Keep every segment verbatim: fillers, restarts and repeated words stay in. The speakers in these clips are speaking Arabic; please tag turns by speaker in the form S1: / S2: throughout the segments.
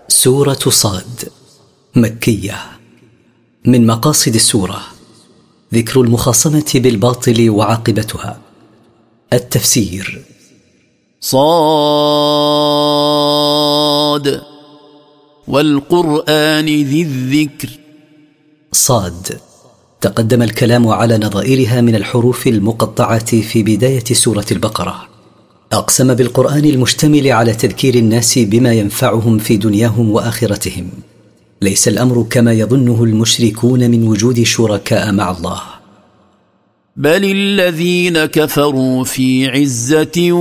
S1: سورة صاد مكية. من مقاصد السورة ذكر المخاصمة بالباطل وعاقبتها. التفسير:
S2: صاد والقرآن ذي الذكر.
S1: صاد تقدم الكلام على نظائرها من الحروف المقطعة في بداية سورة البقرة. أقسم بالقرآن المشتمل على تذكير الناس بما ينفعهم في دنياهم وآخرتهم. ليس الأمر كما يظنه المشركون من وجود شركاء مع الله،
S2: بل الذين كفروا في عزة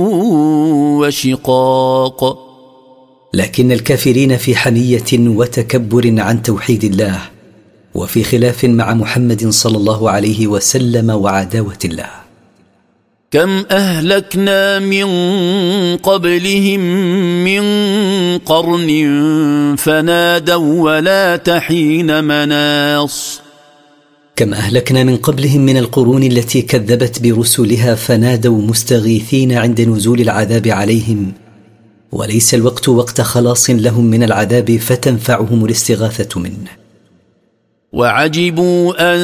S2: وشقاق.
S1: لكن الكافرين في حمية وتكبر عن توحيد الله، وفي خلاف مع محمد صلى الله عليه وسلم وعداوة الله.
S2: كم أهلكنا من قبلهم من قرن فنادوا ولا تحين مناص.
S1: كم أهلكنا من قبلهم من القرون التي كذبت برسلها فنادوا مستغيثين عند نزول العذاب عليهم، وليس الوقت وقت خلاص لهم من العذاب فتنفعهم الاستغاثة منه.
S2: وعجبوا أن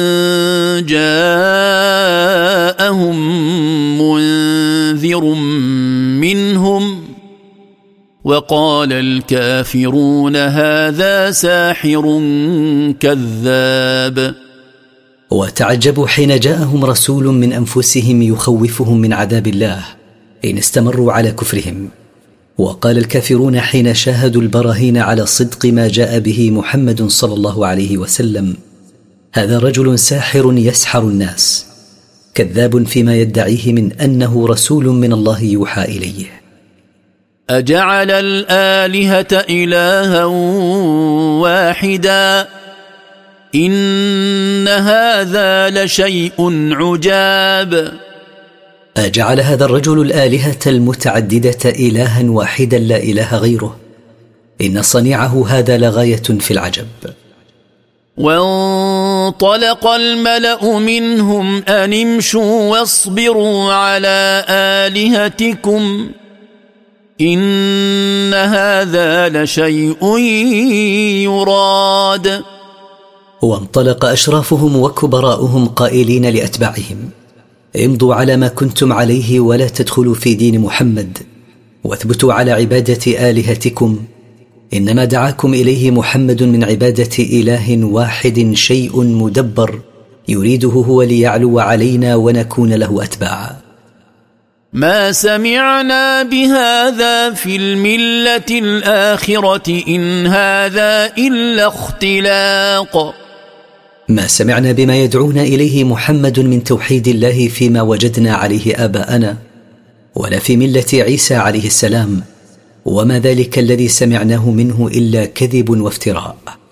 S2: جاءهم منذر منهم وقال الكافرون هذا ساحر كذاب.
S1: وتعجبوا حين جاءهم رسول من أنفسهم يخوفهم من عذاب الله إن استمروا على كفرهم. وقال الكافرون حين شاهدوا البراهين على صدق ما جاء به محمد صلى الله عليه وسلم: هذا رجل ساحر يسحر الناس، كذاب فيما يدعيه من أنه رسول من الله يوحى إليه.
S2: أجعل الآلهة إلها واحدا إن هذا لشيء عجاب.
S1: أجعل هذا الرجل الآلهة المتعددة إلها واحدا لا إله غيره، إن صنيعه هذا لغاية في العجب.
S2: وانطلق الملأ منهم أن امشوا واصبروا على آلهتكم إن هذا لشيء يراد.
S1: وانطلق أشرافهم وكبراؤهم قائلين لأتباعهم: امضوا على ما كنتم عليه ولا تدخلوا في دين محمد، واثبتوا على عبادة آلهتكم، إنما دعاكم إليه محمد من عبادة إله واحد شيء مدبر يريده هو ليعلو علينا ونكون له أتباعا.
S2: ما سمعنا بهذا في الملة الآخرة إن هذا إلا اختلاق.
S1: ما سمعنا بما يدعون إليه محمد من توحيد الله فيما وجدنا عليه آباءنا، ولا في ملة عيسى عليه السلام، وما ذلك الذي سمعناه منه إلا كذب وافتراء.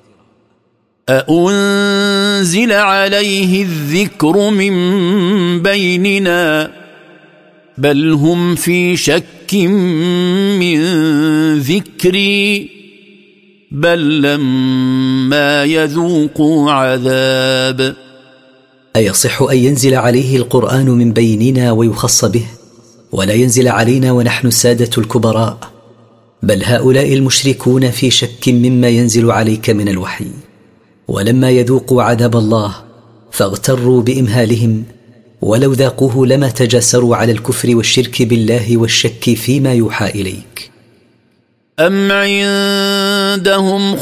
S2: أأنزل عليه الذكر من بيننا بل هم في شك من ذكري بل لما يذوقوا عذاب.
S1: أيصح أن ينزل عليه القرآن من بيننا ويخص به، ولا ينزل علينا ونحن السادة الكبراء؟ بل هؤلاء المشركون في شك مما ينزل عليك من الوحي، ولما يذوقوا عذاب الله فاغتروا بإمهالهم، ولو ذاقوه لما تجاسروا على الكفر والشرك بالله والشك فيما يوحى إليك.
S2: أم عندهم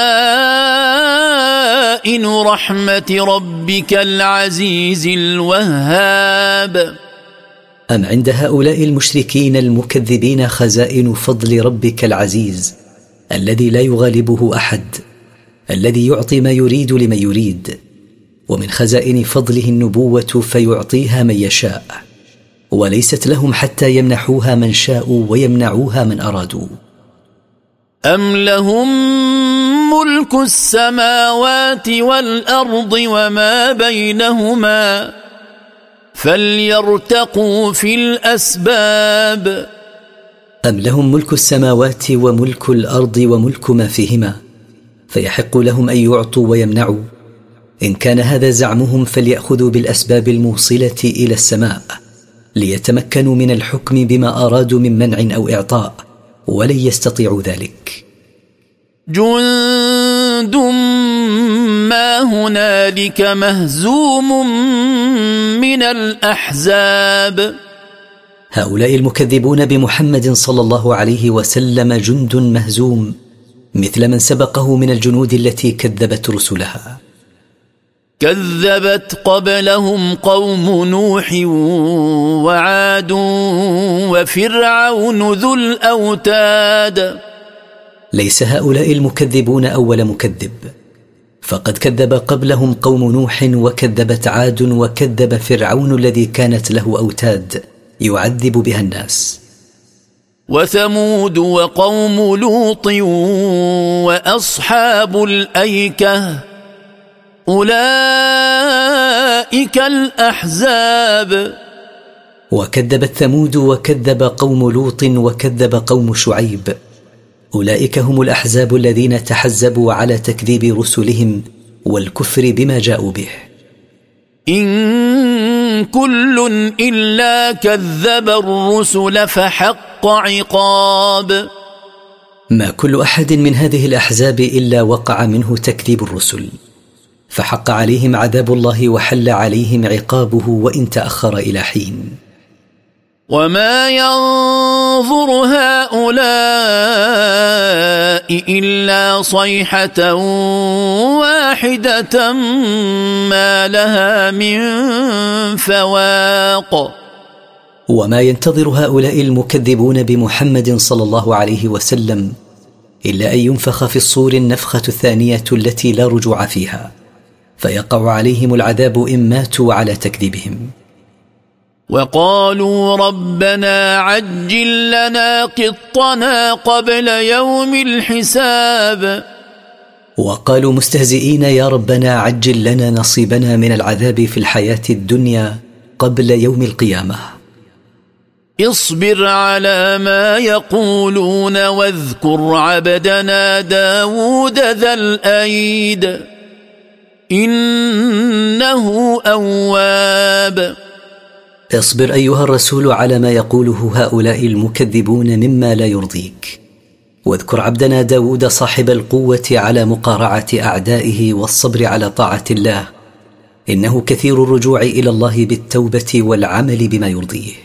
S2: خزائن رحمة ربك العزيز الوهاب.
S1: أم عند هؤلاء المشركين المكذبين خزائن فضل ربك العزيز الذي لا يغالبه أحد، الذي يعطي ما يريد لمن يريد، ومن خزائن فضله النبوة فيعطيها من يشاء، وليست لهم حتى يمنحوها من شاءوا ويمنعوها من أرادوا.
S2: أم لهم ملك السماوات والأرض وما بينهما فليرتقوا في الأسباب.
S1: أم لهم ملك السماوات وملك الأرض وملك ما فيهما فيحق لهم أن يعطوا ويمنعوا؟ إن كان هذا زعمهم فليأخذوا بالأسباب الموصلة إلى السماء ليتمكنوا من الحكم بما أرادوا من منع أو إعطاء، ولن يستطيعوا ذلك.
S2: جند ما هنالك مهزوم من الأحزاب.
S1: هؤلاء المكذبون بمحمد صلى الله عليه وسلم جند مهزوم مثل من سبقه من الجنود التي كذبت رسلها.
S2: كذبت قبلهم قوم نوح وعاد وفرعون ذو الأوتاد.
S1: ليس هؤلاء المكذبون أول مكذب، فقد كذب قبلهم قوم نوح وكذبت عاد وكذب فرعون الذي كانت له أوتاد يعذب بها الناس.
S2: وثمود وقوم لوط وأصحاب الأيكة أولئك الأحزاب.
S1: وكذبت ثمود وكذب قوم لوط وكذب قوم شعيب، أولئك هم الأحزاب الذين تحزبوا على تكذيب رسلهم والكفر بما جاءوا به.
S2: إن كل إلا كذب الرسل فحق عقاب.
S1: ما كل أحد من هذه الأحزاب إلا وقع منه تكذيب الرسل، فحق عليهم عذاب الله وحل عليهم عقابه وإن تأخر إلى حين.
S2: وما ينظر هؤلاء إلا صيحة واحدة ما لها من فواق.
S1: وما ينتظر هؤلاء المكذبون بمحمد صلى الله عليه وسلم إلا أن ينفخ في الصور النفخة الثانية التي لا رجوع فيها، فيقع عليهم العذاب إن ماتوا على تكذيبهم.
S2: وقالوا ربنا عجل لنا قطنا قبل يوم الحساب.
S1: وقالوا مستهزئين يا ربنا عجل لنا نصيبنا من العذاب في الحياة الدنيا قبل يوم القيامة.
S2: اصبر على ما يقولون واذكر عبدنا داود ذا الأيد إنه أواب.
S1: اصبر أيها الرسول على ما يقوله هؤلاء المكذبون مما لا يرضيك، واذكر عبدنا داود صاحب القوة على مقارعة أعدائه والصبر على طاعة الله، إنه كثير الرجوع إلى الله بالتوبة والعمل بما يرضيه.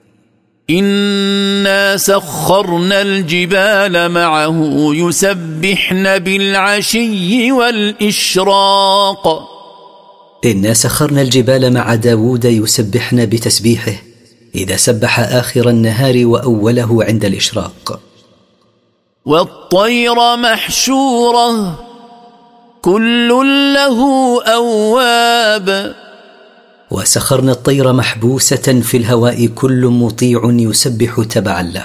S2: إنا سخرنا الجبال معه يسبحن بالعشي والإشراق.
S1: إنا سخرنا الجبال مع داود يسبحن بتسبيحه إذا سبح آخر النهار وأوله عند الإشراق.
S2: والطير محشورة كل له أواب.
S1: وسخرنا الطير محبوسة في الهواء كل مطيع يسبح تبعا له.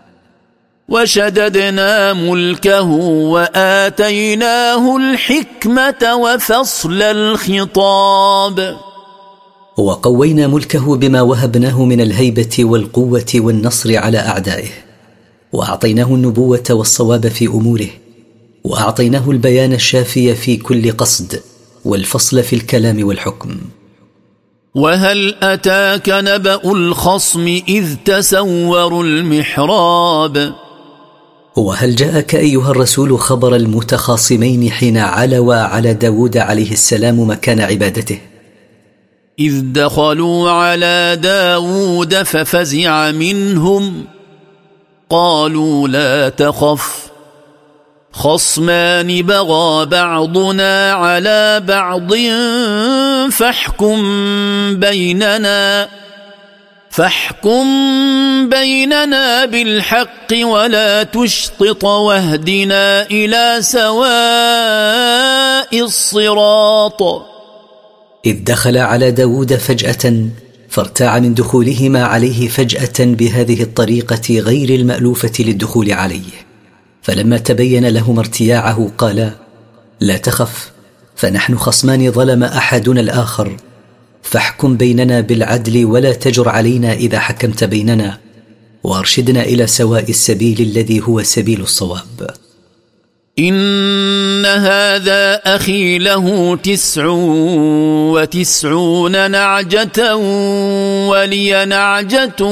S2: وشددنا ملكه وآتيناه الحكمة وفصل الخطاب.
S1: وقوينا ملكه بما وهبناه من الهيبة والقوة والنصر على أعدائه، وأعطيناه النبوة والصواب في أموره، وأعطيناه البيان الشافي في كل قصد والفصل في الكلام والحكم.
S2: وهل أتاك نبأ الخصم إذ تسوروا المحراب.
S1: وهل جاءك أيها الرسول خبر المتخاصمين حين علوا على داود عليه السلام مكان عبادته؟
S2: إذ دخلوا على داود ففزع منهم قالوا لا تخف خصمان بغى بعضنا على بعض فاحكم بيننا فاحكم بيننا بالحق ولا تشطط واهدنا إلى سواء الصراط.
S1: إذ دخل على داود فجأة فارتاع من دخولهما عليه فجأة بهذه الطريقة غير المألوفة للدخول عليه، فلما تبين لهما ارتياعه قالا لا تخف فنحن خصمان ظلم أحدنا الآخر، فاحكم بيننا بالعدل ولا تجر علينا إذا حكمت بيننا، وارشدنا إلى سواء السبيل الذي هو سبيل الصواب.
S2: إن هذا أخي له تسع وتسعون نعجة ولي نعجة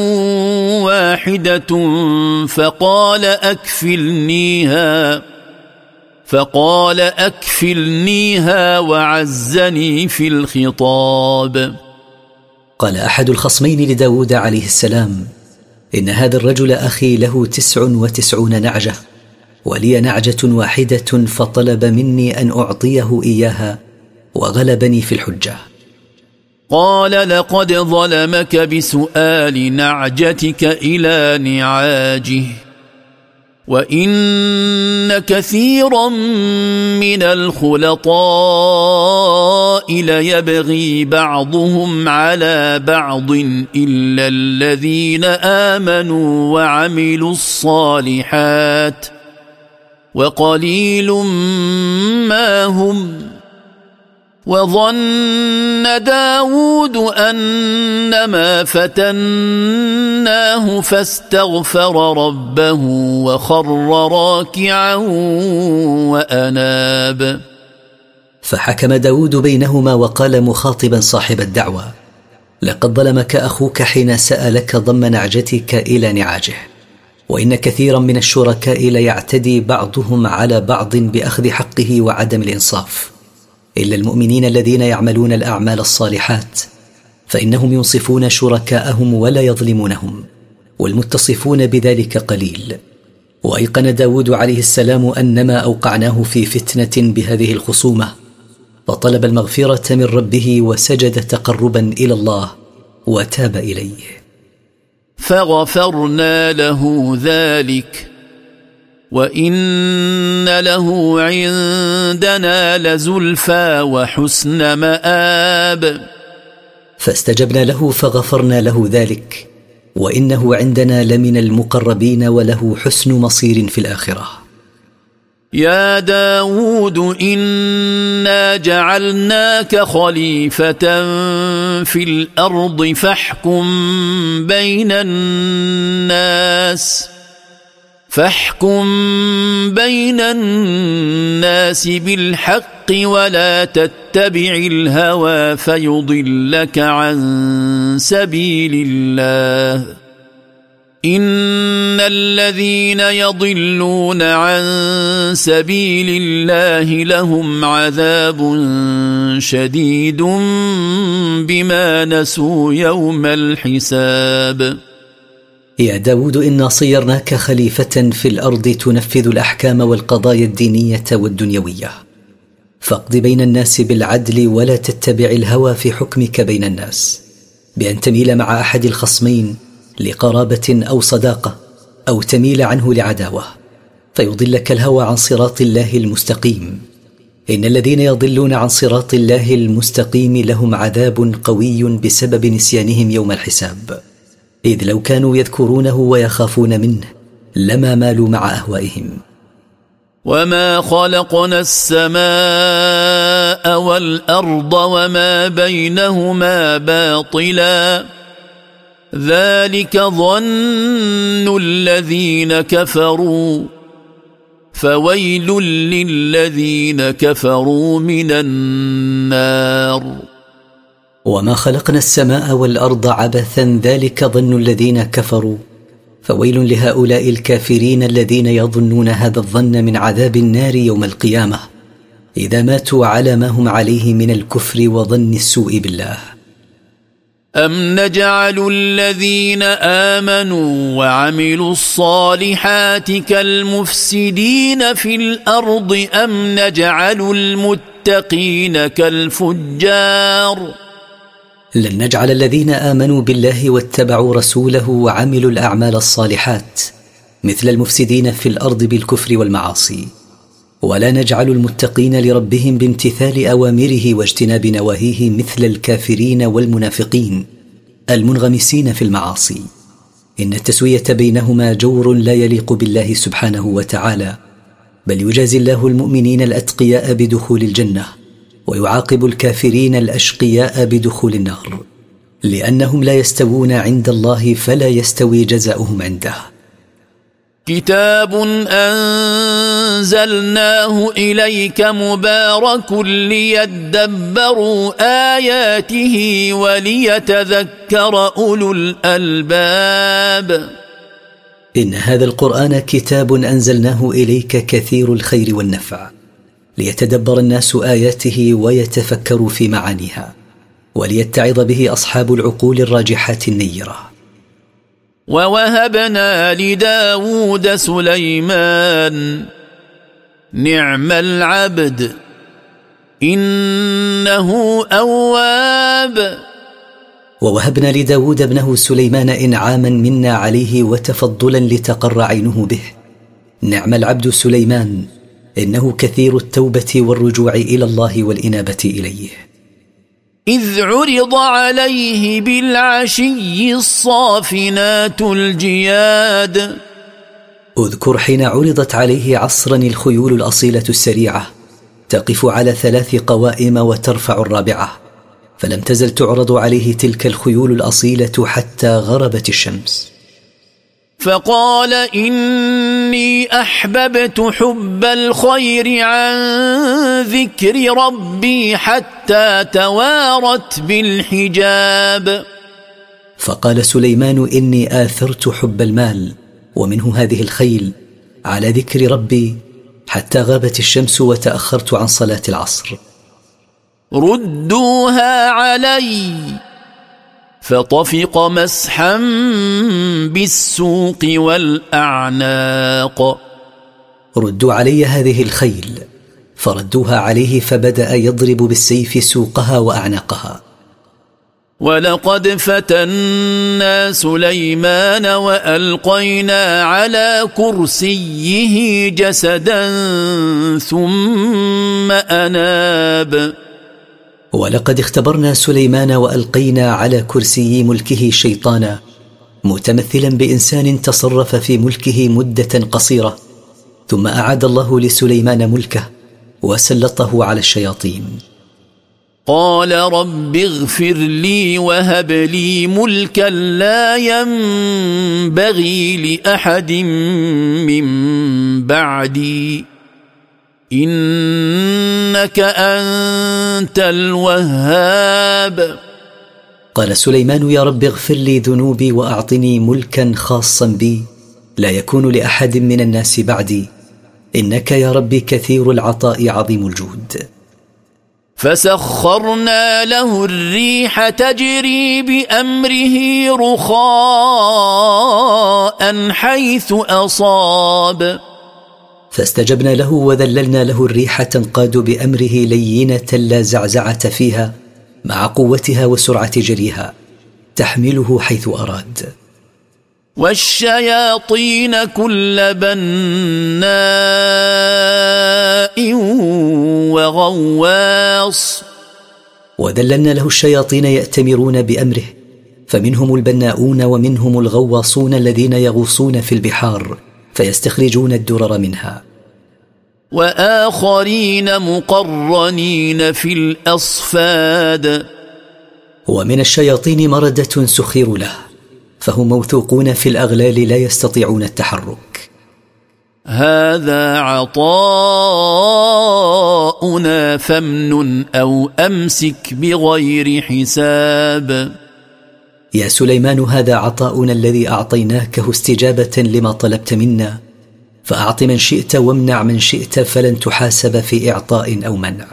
S2: واحدة فقال أكفلنيها فقال أكفلنيها وعزني في الخطاب.
S1: قال أحد الخصمين لداود عليه السلام: إن هذا الرجل أخي له تسع وتسعون نعجة ولي نعجة واحدة، فطلب مني أن أعطيه إياها وغلبني في الحجة.
S2: قال لقد ظلمك بسؤال نعجتك إلى نعاجه، وإن كثيرا من الخلطاء ليبغي بعضهم على بعض إلا الذين آمنوا وعملوا الصالحات وقليل ما هم. وظن داود أنما فتناه فاستغفر ربه وخر راكعا وأناب.
S1: فحكم داود بينهما وقال مخاطبا صاحب الدعوة: لقد ظلمك أخوك حين سألك ضم نعجتك إلى نعاجه، وإن كثيرا من الشركاء ليعتدي بعضهم على بعض بأخذ حقه وعدم الإنصاف، إلا المؤمنين الذين يعملون الأعمال الصالحات فإنهم ينصفون شركاءهم ولا يظلمونهم، والمتصفون بذلك قليل. وأيقن داود عليه السلام أنما أوقعناه في فتنة بهذه الخصومة، فطلب المغفرة من ربه وسجد تقربا إلى الله وتاب إليه،
S2: فغفرنا له ذلك وإن له عندنا لزلفى وحسن مآب.
S1: فاستجبنا له فغفرنا له ذلك، وإنه عندنا لمن المقربين وله حسن مصير في الآخرة.
S2: يا داود إنا جعلناك خليفة في الأرض فاحكم بين الناس فاحكم بين الناس بالحق ولا تتبع الهوى فيضلك عن سبيل الله. إن الذين يضلون عن سبيل الله لهم عذاب شديد بما نسوا يوم الحساب.
S1: يا داود إنا صيرناك خليفة في الأرض تنفذ الأحكام والقضايا الدينية والدنيوية، فاقض بين الناس بالعدل ولا تتبع الهوى في حكمك بين الناس، بأن تميل مع أحد الخصمين لقرابة أو صداقة، أو تميل عنه لعداوة فيضلك الهوى عن صراط الله المستقيم. إن الذين يضلون عن صراط الله المستقيم لهم عذاب قوي بسبب نسيانهم يوم الحساب، إذ لو كانوا يذكرونه ويخافون منه لما مالوا مع أهوائهم.
S2: وما خلقنا السماء والأرض وما بينهما باطلا ذلك ظن الذين كفروا فويل للذين كفروا من النار.
S1: وما خلقنا السماء والأرض عبثا ذلك ظن الذين كفروا فويل لهؤلاء الكافرين الذين يظنون هذا الظن من عذاب النار يوم القيامة إذا ماتوا على ما هم عليه من الكفر وظن السوء بالله.
S2: أم نجعل الذين آمنوا وعملوا الصالحات كالمفسدين في الأرض أم نجعل المتقين كالفجار.
S1: لن نجعل الذين آمنوا بالله واتبعوا رسوله وعملوا الأعمال الصالحات مثل المفسدين في الأرض بالكفر والمعاصي، ولا نجعل المتقين لربهم بامتثال أوامره واجتناب نواهيه مثل الكافرين والمنافقين المنغمسين في المعاصي. إن التسوية بينهما جور لا يليق بالله سبحانه وتعالى، بل يجازي الله المؤمنين الأتقياء بدخول الجنة ويعاقب الكافرين الأشقياء بدخول النار، لأنهم لا يستوون عند الله فلا يستوي جزاؤهم عنده.
S2: كتاب أنزلناه إليك مبارك ليدبروا آياته وليتذكر أولو الألباب.
S1: إن هذا القرآن كتاب أنزلناه إليك كثير الخير والنفع، ليتدبر الناس آياته ويتفكروا في معانيها، وليتعظ به أصحاب العقول الراجحات النيرة.
S2: ووهبنا لداود سليمان نعم العبد إنه أواب.
S1: ووهبنا لداود ابنه سليمان إنعاما منا عليه وتفضلا لتقر عينه به. نعم العبد سليمان إنه كثير التوبة والرجوع إلى الله والإنابة إليه.
S2: إذ عرض عليه بالعشي الصافنات الجياد.
S1: اذكر حين عرضت عليه عصرا الخيول الأصيلة السريعة تقف على ثلاث قوائم وترفع الرابعة، فلم تزل تعرض عليه تلك الخيول الأصيلة حتى غربت الشمس.
S2: فقال إني أحببت حب الخير عن ذكر ربي حتى توارت بالحجاب.
S1: فقال سليمان إني آثرت حب المال ومنه هذه الخيل على ذكر ربي حتى غابت الشمس وتأخرت عن صلاة العصر.
S2: ردوها علي فطفق مسحا بالسوق والأعناق.
S1: ردوا علي هذه الخيل، فردوها عليه فبدأ يضرب بالسيف سوقها وأعناقها.
S2: ولقد فتنا سليمان وألقينا على كرسيه جسدا ثم أناب.
S1: ولقد اختبرنا سليمان وألقينا على كرسي ملكه شيطانا متمثلا بإنسان تصرف في ملكه مدة قصيرة، ثم أعاد الله لسليمان ملكه وسلطه على الشياطين.
S2: قال رب اغفر لي وهب لي ملكا لا ينبغي لأحد من بعدي إنك أنت الوهاب.
S1: قال سليمان يا رب اغفر لي ذنوبي وأعطني ملكا خاصا بي لا يكون لأحد من الناس بعدي، إنك يا ربي كثير العطاء عظيم الجود.
S2: فسخرنا له الريح تجري بأمره رخاء حيث أصاب.
S1: فاستجبنا له وذللنا له الريح تنقاد بأمره لينة لا زعزعة فيها مع قوتها وسرعة جريها تحمله حيث أراد.
S2: والشياطين كل بناء وغواص.
S1: وذللنا له الشياطين يأتمرون بأمره، فمنهم البناؤون ومنهم الغواصون الذين يغوصون في البحار فيستخرجون الدرر منها.
S2: وآخرين مقرنين في الأصفاد.
S1: ومن الشياطين مردة سخير له، فهم موثوقون في الأغلال لا يستطيعون التحرك.
S2: هذا عطاؤنا فامنن أو أمسك بغير حساب.
S1: يا سليمان هذا عطاؤنا الذي أعطيناكه استجابة لما طلبت منا، فأعط من شئت وامنع من شئت فلن تحاسب في إعطاء أو منع.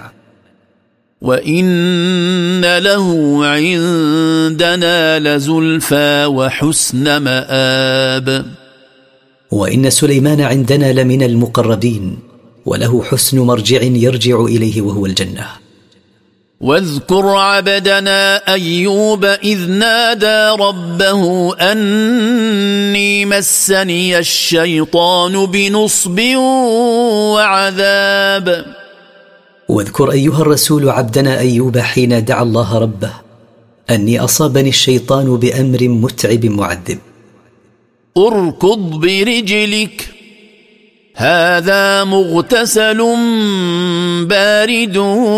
S2: وإن له عندنا لزلفى وحسن مآب.
S1: وإن سليمان عندنا لمن المقربين وله حسن مرجع يرجع إليه وهو الجنة.
S2: واذكر عبدنا أيوب إذ نادى ربه أني مسني الشيطان بنصب وعذاب.
S1: واذكر أيها الرسول عبدنا أيوب حين دعا الله ربه أني أصابني الشيطان بأمر متعب معذب.
S2: اركض برجلك هذا مغتسل بارد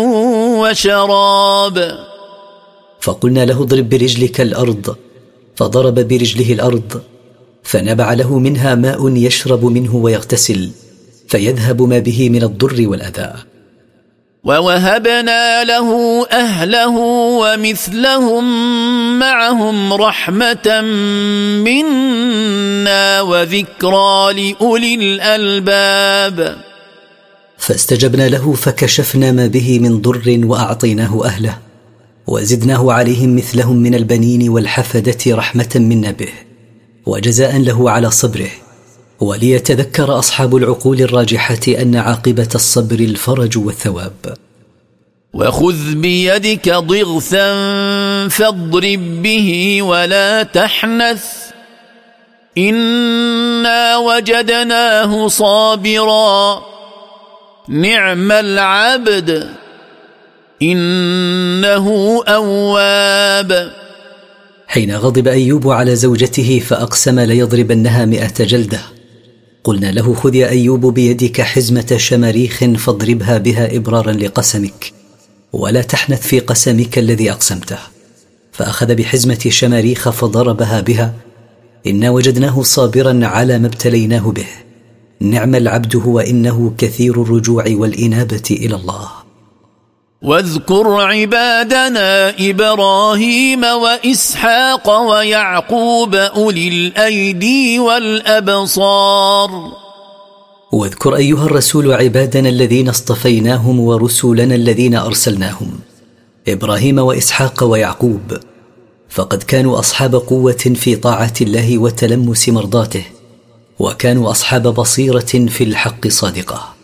S2: وشراب.
S1: فقلنا له اضرب برجلك الأرض، فضرب برجله الأرض فنبع له منها ماء يشرب منه ويغتسل فيذهب ما به من الضر والأذى.
S2: ووهبنا له أهله ومثلهم معهم رحمة منا وذكرى لأولي الألباب.
S1: فاستجبنا له فكشفنا ما به من ضر وأعطيناه أهله وزدناه عليهم مثلهم من البنين والحفدة رحمة منا به وجزاء له على صبره، وليتذكر أصحاب العقول الراجحة أن عاقبة الصبر الفرج والثواب.
S2: وخذ بيدك ضغثا فاضرب به ولا تحنث إنا وجدناه صابرا نعم العبد إنه أواب.
S1: حين غضب أيوب على زوجته فأقسم ليضربنها مئة جلدة، قلنا له: خذ يا أيوب بيدك حزمة شماريخ فاضربها بها إبرارا لقسمك ولا تحنث في قسمك الذي أقسمته. فأخذ بحزمة شماريخ فضربها بها. إنا وجدناه صابرا على ما ابتليناه به نعم العبد هو إنه كثير الرجوع والإنابة إلى الله.
S2: واذكر عبادنا إبراهيم وإسحاق ويعقوب أولي الأيدي والأبصار.
S1: واذكر أيها الرسول عبادنا الذين اصطفيناهم ورسولنا الذين أرسلناهم إبراهيم وإسحاق ويعقوب، فقد كانوا أصحاب قوة في طاعة الله وتلمس مرضاته، وكانوا أصحاب بصيرة في الحق صادقة.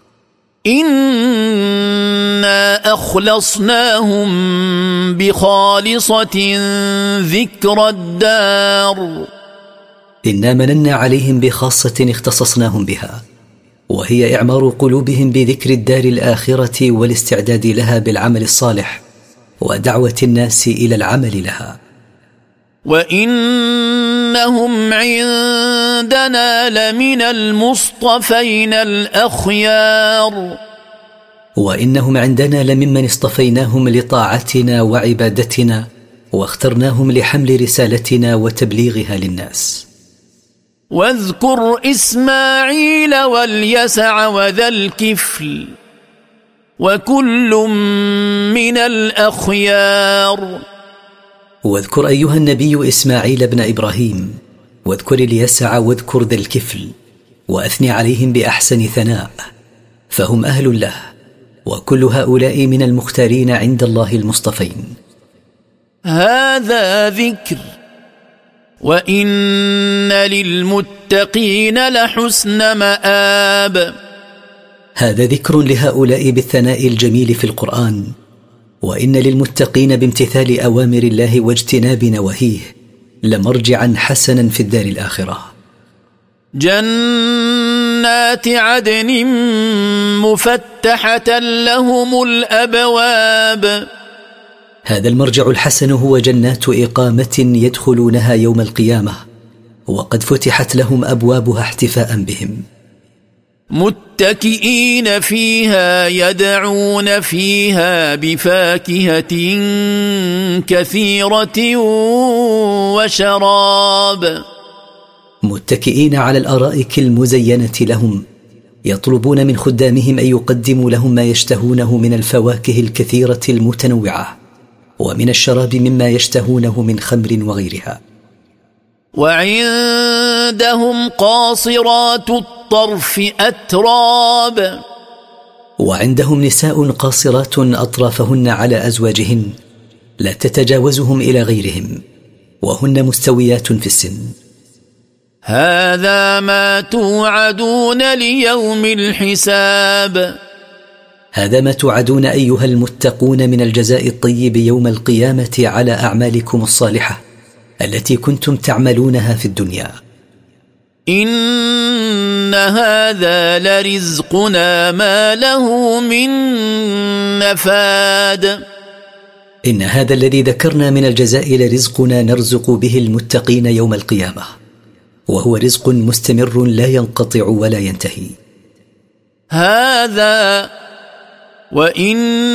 S2: إنا أخلصناهم بخالصة ذكر الدار.
S1: إنا مننا عليهم بخاصة اختصصناهم بها، وهي إعمار قلوبهم بذكر الدار الآخرة والاستعداد لها بالعمل الصالح ودعوة الناس إلى العمل لها.
S2: وإنهم عندنا لمن المصطفين الأخيار.
S1: وإنهم عندنا لممن اصطفيناهم لطاعتنا وعبادتنا واخترناهم لحمل رسالتنا وتبليغها للناس.
S2: واذكر إسماعيل واليسع وذا الكفل وكل من الأخيار.
S1: واذكر أيها النبي إسماعيل بن إبراهيم، واذكر اليسع واذكر ذا الكفل، وأثني عليهم بأحسن ثناء، فهم أهل له، وكل هؤلاء من المختارين عند الله المصطفين.
S2: هذا ذكر وإن للمتقين لحسن مآب.
S1: هذا ذكر لهؤلاء بالثناء الجميل في القرآن، وإن للمتقين بامتثال أوامر الله واجتناب نواهيه لمرجعا حسنا في الدار الآخرة.
S2: جنات عدن مفتحة لهم الأبواب.
S1: هذا المرجع الحسن هو جنات إقامة يدخلونها يوم القيامة، وقد فتحت لهم أبوابها احتفاء بهم.
S2: متكئين فيها يدعون فيها بفاكهة كثيرة وشراب.
S1: متكئين على الأرائك المزينة لهم، يطلبون من خدامهم أن يقدموا لهم ما يشتهونه من الفواكه الكثيرة المتنوعة، ومن الشراب مما يشتهونه من خمر وغيرها.
S2: وعندهم قاصرات الطرف أتراب.
S1: وعندهم نساء قاصرات أطرافهن على أزواجهن لا تتجاوزهم إلى غيرهم، وهن مستويات في السن.
S2: هذا ما توعدون ليوم الحساب.
S1: هذا ما توعدون أيها المتقون من الجزاء الطيب يوم القيامة على أعمالكم الصالحة التي كنتم تعملونها في الدنيا.
S2: إن هذا لرزقنا ما له من نفاد.
S1: إن هذا الذي ذكرنا من الجزاء لرزقنا نرزق به المتقين يوم القيامة، وهو رزق مستمر لا ينقطع ولا ينتهي.
S2: هذا وإن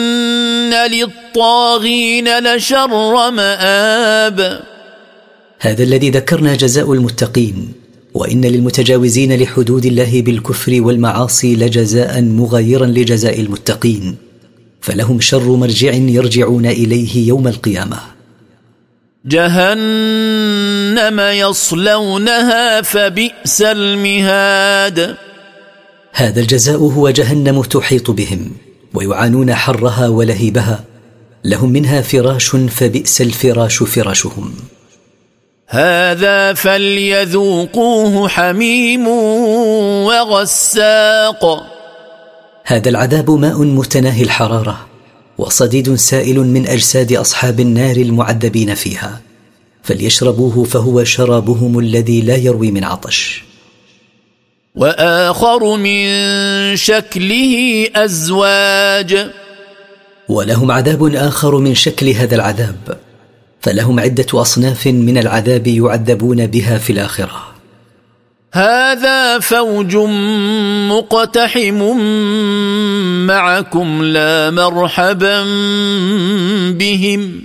S2: للطاغين لشر مآب.
S1: هذا الذي ذكرنا جزاء المتقين، وإن للمتجاوزين لحدود الله بالكفر والمعاصي لجزاء مغايرا لجزاء المتقين، فلهم شر مرجع يرجعون إليه يوم القيامة.
S2: جهنم يصلونها فبئس المهاد.
S1: هذا الجزاء هو جهنم تحيط بهم ويعانون حرها ولهيبها، لهم منها فراش فبئس الفراش فراشهم.
S2: هذا فليذوقوه حميم وغساق.
S1: هذا العذاب ماء متناهي الحرارة وصديد سائل من أجساد أصحاب النار المعذبين فيها، فليشربوه فهو شرابهم الذي لا يروي من عطش.
S2: وآخر من شكله أزواج.
S1: ولهم عذاب آخر من شكل هذا العذاب، فلهم عدة أصناف من العذاب يعذبون بها في الآخرة.
S2: هذا فوج مقتحم معكم لا مرحبا بهم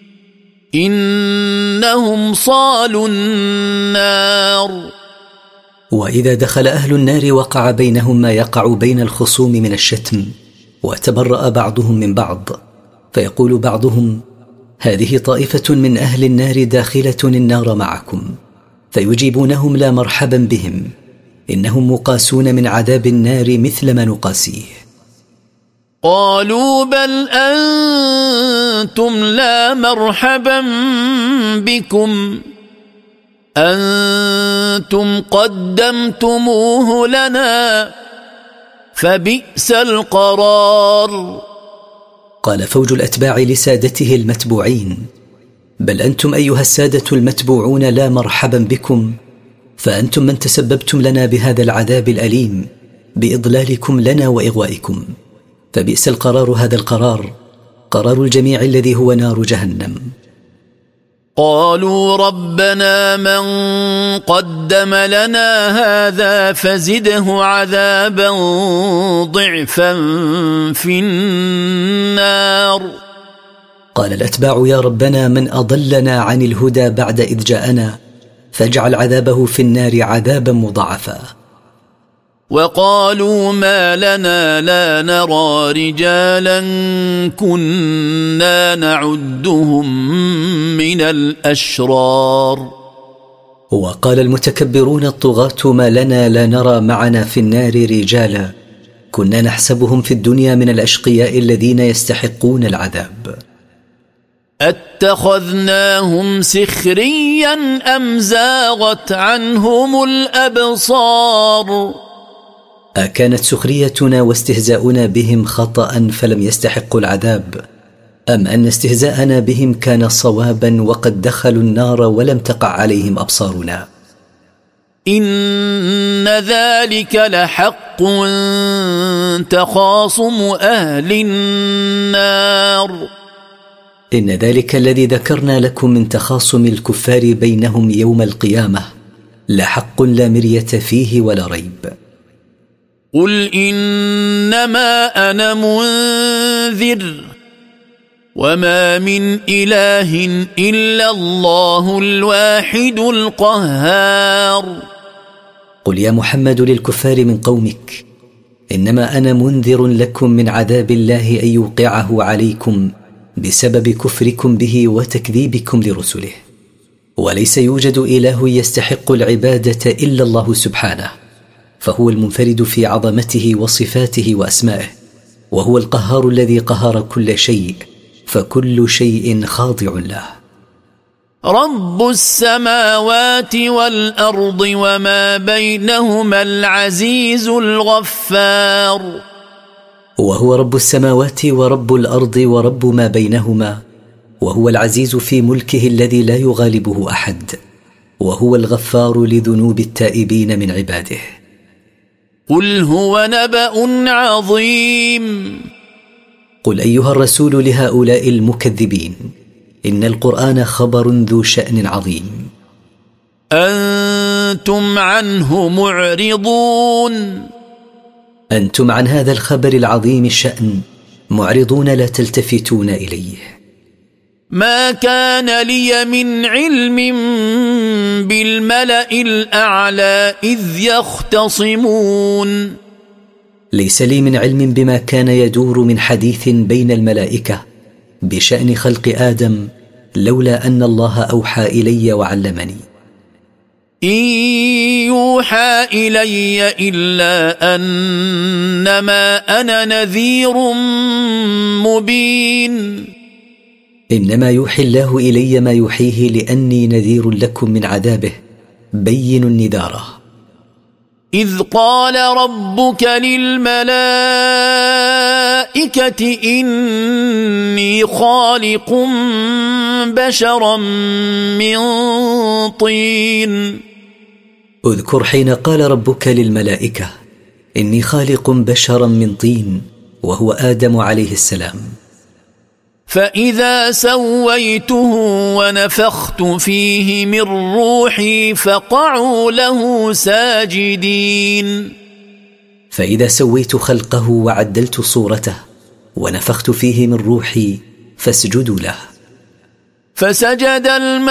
S2: إنهم صالوا النار.
S1: وإذا دخل أهل النار وقع بينهم ما يقع بين الخصوم من الشتم، وتبرأ بعضهم من بعض، فيقول بعضهم: هذه طائفة من أهل النار داخلة النار معكم، فيجيبونهم: لا مرحبا بهم، إنهم مقاسون من عذاب النار مثل ما نقاسيه.
S2: قالوا بل أنتم لا مرحبا بكم أنتم قدمتموه لنا فبئس القرار.
S1: قال فوج الأتباع لسادته المتبوعين: بل أنتم أيها السادة المتبوعون لا مرحبا بكم، فأنتم من تسببتم لنا بهذا العذاب الأليم بإضلالكم لنا وإغوائكم، فبئس القرار هذا القرار، قرار الجميع الذي هو نار جهنم.
S2: قالوا ربنا من قدم لنا هذا فزده عذابا ضعفا في النار.
S1: قال الأتباع: يا ربنا من أضلنا عن الهدى بعد إذ جاءنا فاجعل عذابه في النار عذابا مضاعفا.
S2: وقالوا ما لنا لا نرى رجالا كنا نعدهم من الأشرار.
S1: وقال المتكبرون الطغاة: ما لنا لا نرى معنا في النار رجالا كنا نحسبهم في الدنيا من الأشقياء الذين يستحقون العذاب.
S2: أتخذناهم سخريا أم زاغت عنهم الأبصار.
S1: أكانت سخريتنا واستهزاؤنا بهم خطأ فلم يستحقوا العذاب، أم أن استهزاءنا بهم كان صوابا وقد دخلوا النار ولم تقع عليهم أبصارنا؟
S2: إن ذلك لحق تخاصم أهل النار.
S1: إن ذلك الذي ذكرنا لكم من تخاصم الكفار بينهم يوم القيامة لحق لا مرية فيه ولا ريب.
S2: قل إنما أنا منذر وما من إله إلا الله الواحد القهار.
S1: قل يا محمد للكفار من قومك: إنما أنا منذر لكم من عذاب الله أن يوقعه عليكم بسبب كفركم به وتكذيبكم لرسله، وليس يوجد إله يستحق العبادة إلا الله سبحانه، فهو المنفرد في عظمته وصفاته وأسمائه، وهو القهار الذي قهر كل شيء، فكل شيء خاضع له.
S2: رب السماوات والأرض وما بينهما العزيز الغفار.
S1: وهو رب السماوات ورب الأرض ورب ما بينهما، وهو العزيز في ملكه الذي لا يغالبه أحد، وهو الغفار لذنوب التائبين من عباده.
S2: قل هو نبأ عظيم.
S1: قل أيها الرسول لهؤلاء المكذبين: إن القرآن خبر ذو شأن عظيم.
S2: أنتم عنه معرضون.
S1: أنتم عن هذا الخبر العظيم الشأن معرضون لا تلتفتون إليه.
S2: ما كان لي من علم بالملأ الأعلى إذ يختصمون.
S1: ليس لي من علم بما كان يدور من حديث بين الملائكة بشأن خلق آدم لولا أن الله أوحى إلي وعلمني.
S2: إن يوحى إلي إلا أنما أنا نذير مبين
S1: إنما يوحي الله إلي ما يوحيه لأني نذير لكم من عذابه بين النذاره.
S2: إذ قال ربك للملائكة إني خالق بشرا من طين.
S1: اذكر حين قال ربك للملائكة إني خالق بشرا من طين، وهو آدم عليه السلام.
S2: فإذا سويته ونفخت فيه من روحي فقعوا له ساجدين.
S1: فإذا سويت خلقه وعدلت صورته ونفخت فيه من روحي فاسجدوا له.
S2: فسجد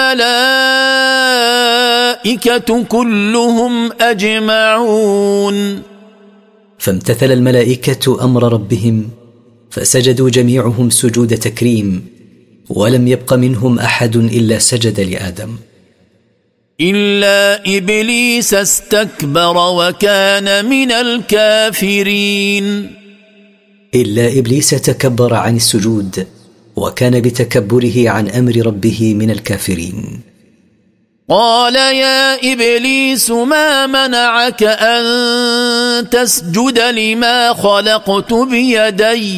S2: الملائكة كلهم أجمعون.
S1: فامتثل الملائكة أمر ربهم فسجدوا جميعهم سجود تكريم، ولم يبق منهم أحد إلا سجد لآدم
S2: إلا إبليس استكبر وكان من الكافرين.
S1: إلا إبليس تكبر عن السجود وكان بتكبره عن أمر ربه من الكافرين.
S2: قال يا إبليس ما منعك أن تسجد لما خلقت بيدي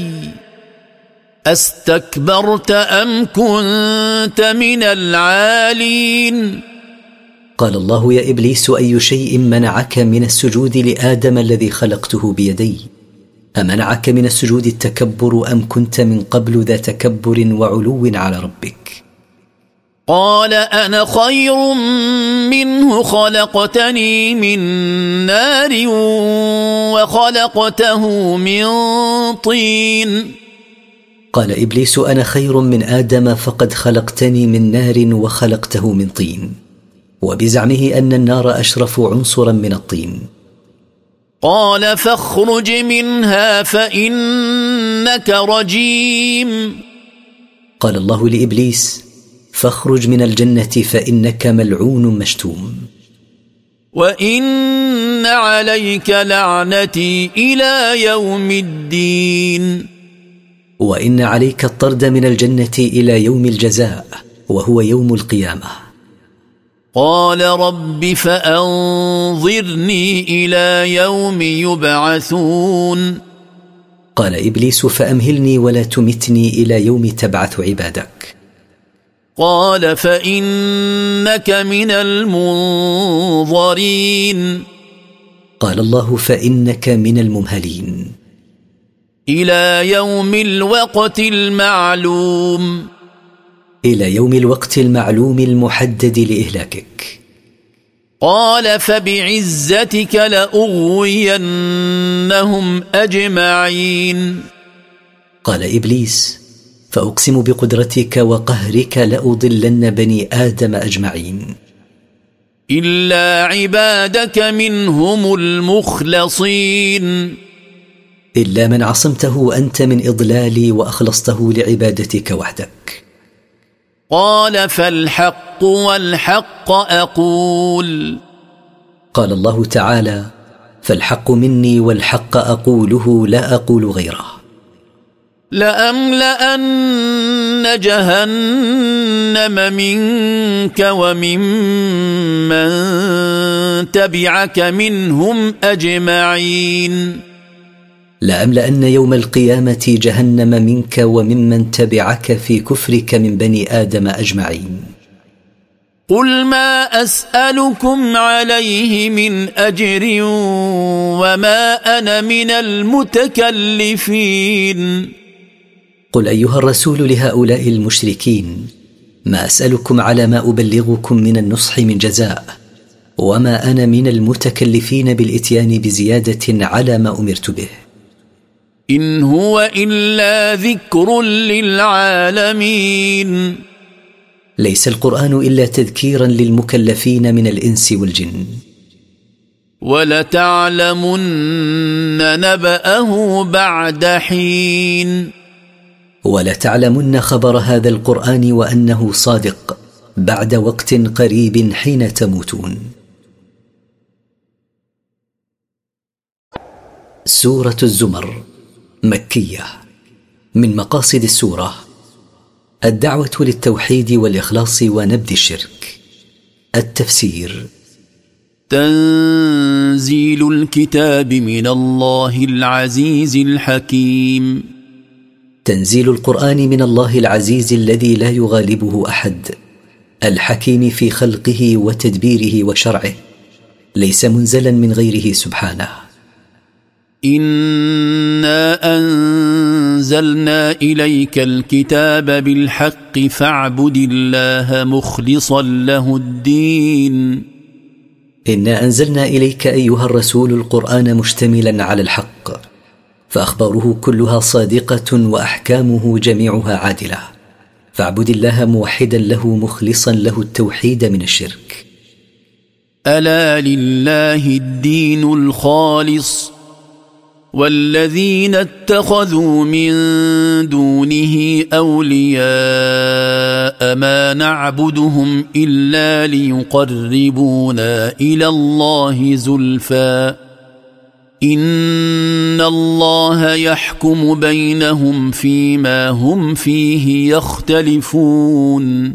S2: أستكبرت أم كنت من العالين؟
S1: قال الله يا إبليس أي شيء منعك من السجود لآدم الذي خلقته بيدي؟ أمنعك من السجود التكبر أم كنت من قبل ذا تكبر وعلو على ربك؟
S2: قال أنا خير منه خلقتني من نار وخلقته من طين.
S1: قال إبليس أنا خير من آدم فقد خلقتني من نار وخلقته من طين، وبزعمه أن النار أشرف عنصرا من الطين.
S2: قال فاخرج منها فإنك رجيم.
S1: قال الله لإبليس فاخرج من الجنة فإنك ملعون مشتوم.
S2: وإن عليك لعنتي إلى يوم الدين.
S1: وإن عليك الطرد من الجنة إلى يوم الجزاء وهو يوم القيامة.
S2: قال رب فأنظرني إلى يوم يبعثون.
S1: قال إبليس فأمهلني ولا تمتني إلى يوم تبعث عبادك.
S2: قال فإنك من المنظرين.
S1: قال الله فإنك من الممهلين
S2: إلى يوم الوقت المعلوم.
S1: إلى يوم الوقت المعلوم المحدد لإهلاكك.
S2: قال فبعزتك لأغوينهم أجمعين.
S1: قال إبليس فأقسم بقدرتك وقهرك لأضلن بني آدم أجمعين
S2: إلا عبادك منهم المخلصين.
S1: إلا من عصمته أنت من إضلالي وأخلصته لعبادتك وحدك.
S2: قال فالحق والحق أقول.
S1: قال الله تعالى فالحق مني والحق أقوله لا أقول غيره.
S2: لأملأن جهنم منك وممن تبعك منهم أجمعين.
S1: لأملأن يوم القيامة جهنم منك وممن تبعك في كفرك من بني آدم أجمعين.
S2: قل ما أسألكم عليه من أجر وما أنا من المتكلفين.
S1: قل أيها الرسول لهؤلاء المشركين ما أسألكم على ما أبلغكم من النصح من جزاء، وما أنا من المتكلفين بالإتيان بزيادة على ما أمرت به.
S2: إن هو إلا ذكر للعالمين.
S1: ليس القرآن إلا تذكيرا للمكلفين من الإنس والجن.
S2: ولتعلمن نبأه بعد حين.
S1: ولتعلمن خبر هذا القرآن وأنه صادق بعد وقت قريب حين تموتون. سورة الزمر مكية. من مقاصد السورة الدعوة للتوحيد والإخلاص ونبذ الشرك. التفسير:
S2: تنزيل الكتاب من الله العزيز الحكيم.
S1: تنزيل القرآن من الله العزيز الذي لا يغالبه أحد، الحكيم في خلقه وتدبيره وشرعه، ليس منزلا من غيره سبحانه.
S2: إنا أنزلنا إليك الكتاب بالحق فاعبد الله مخلصا له الدين.
S1: إنا أنزلنا إليك أيها الرسول القرآن مشتملا على الحق، فأخباره كلها صادقة وأحكامه جميعها عادلة، فاعبد الله موحدا له مخلصا له التوحيد من الشرك.
S2: ألا لله الدين الخالص والذين اتخذوا من دونه أولياء ما نعبدهم إلا ليقربونا إلى الله زلفى إن الله يحكم بينهم فيما هم فيه يختلفون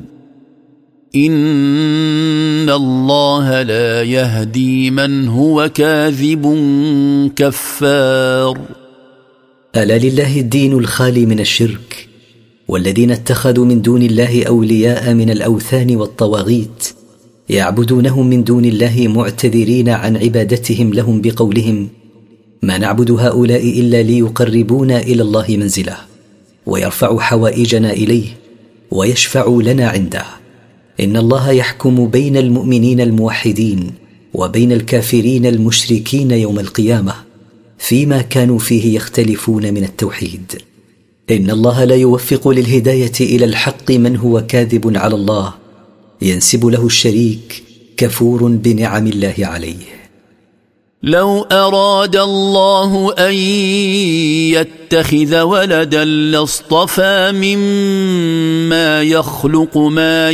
S2: إن الله لا يهدي من هو كاذب كفار.
S1: ألا لله الدين الخالي من الشرك، والذين اتخذوا من دون الله أولياء من الأوثان والطواغيت يعبدونهم من دون الله معتذرين عن عبادتهم لهم بقولهم: ما نعبد هؤلاء إلا ليقربونا إلى الله منزله ويرفع حوائجنا إليه ويشفع لنا عنده. إن الله يحكم بين المؤمنين الموحدين وبين الكافرين المشركين يوم القيامة فيما كانوا فيه يختلفون من التوحيد. إن الله لا يوفق للهداية إلى الحق من هو كاذب على الله ينسب له الشريك كفور بنعم الله عليه.
S2: لو أراد الله أن يتخذ ولدا لاصطفى مما يخلق ما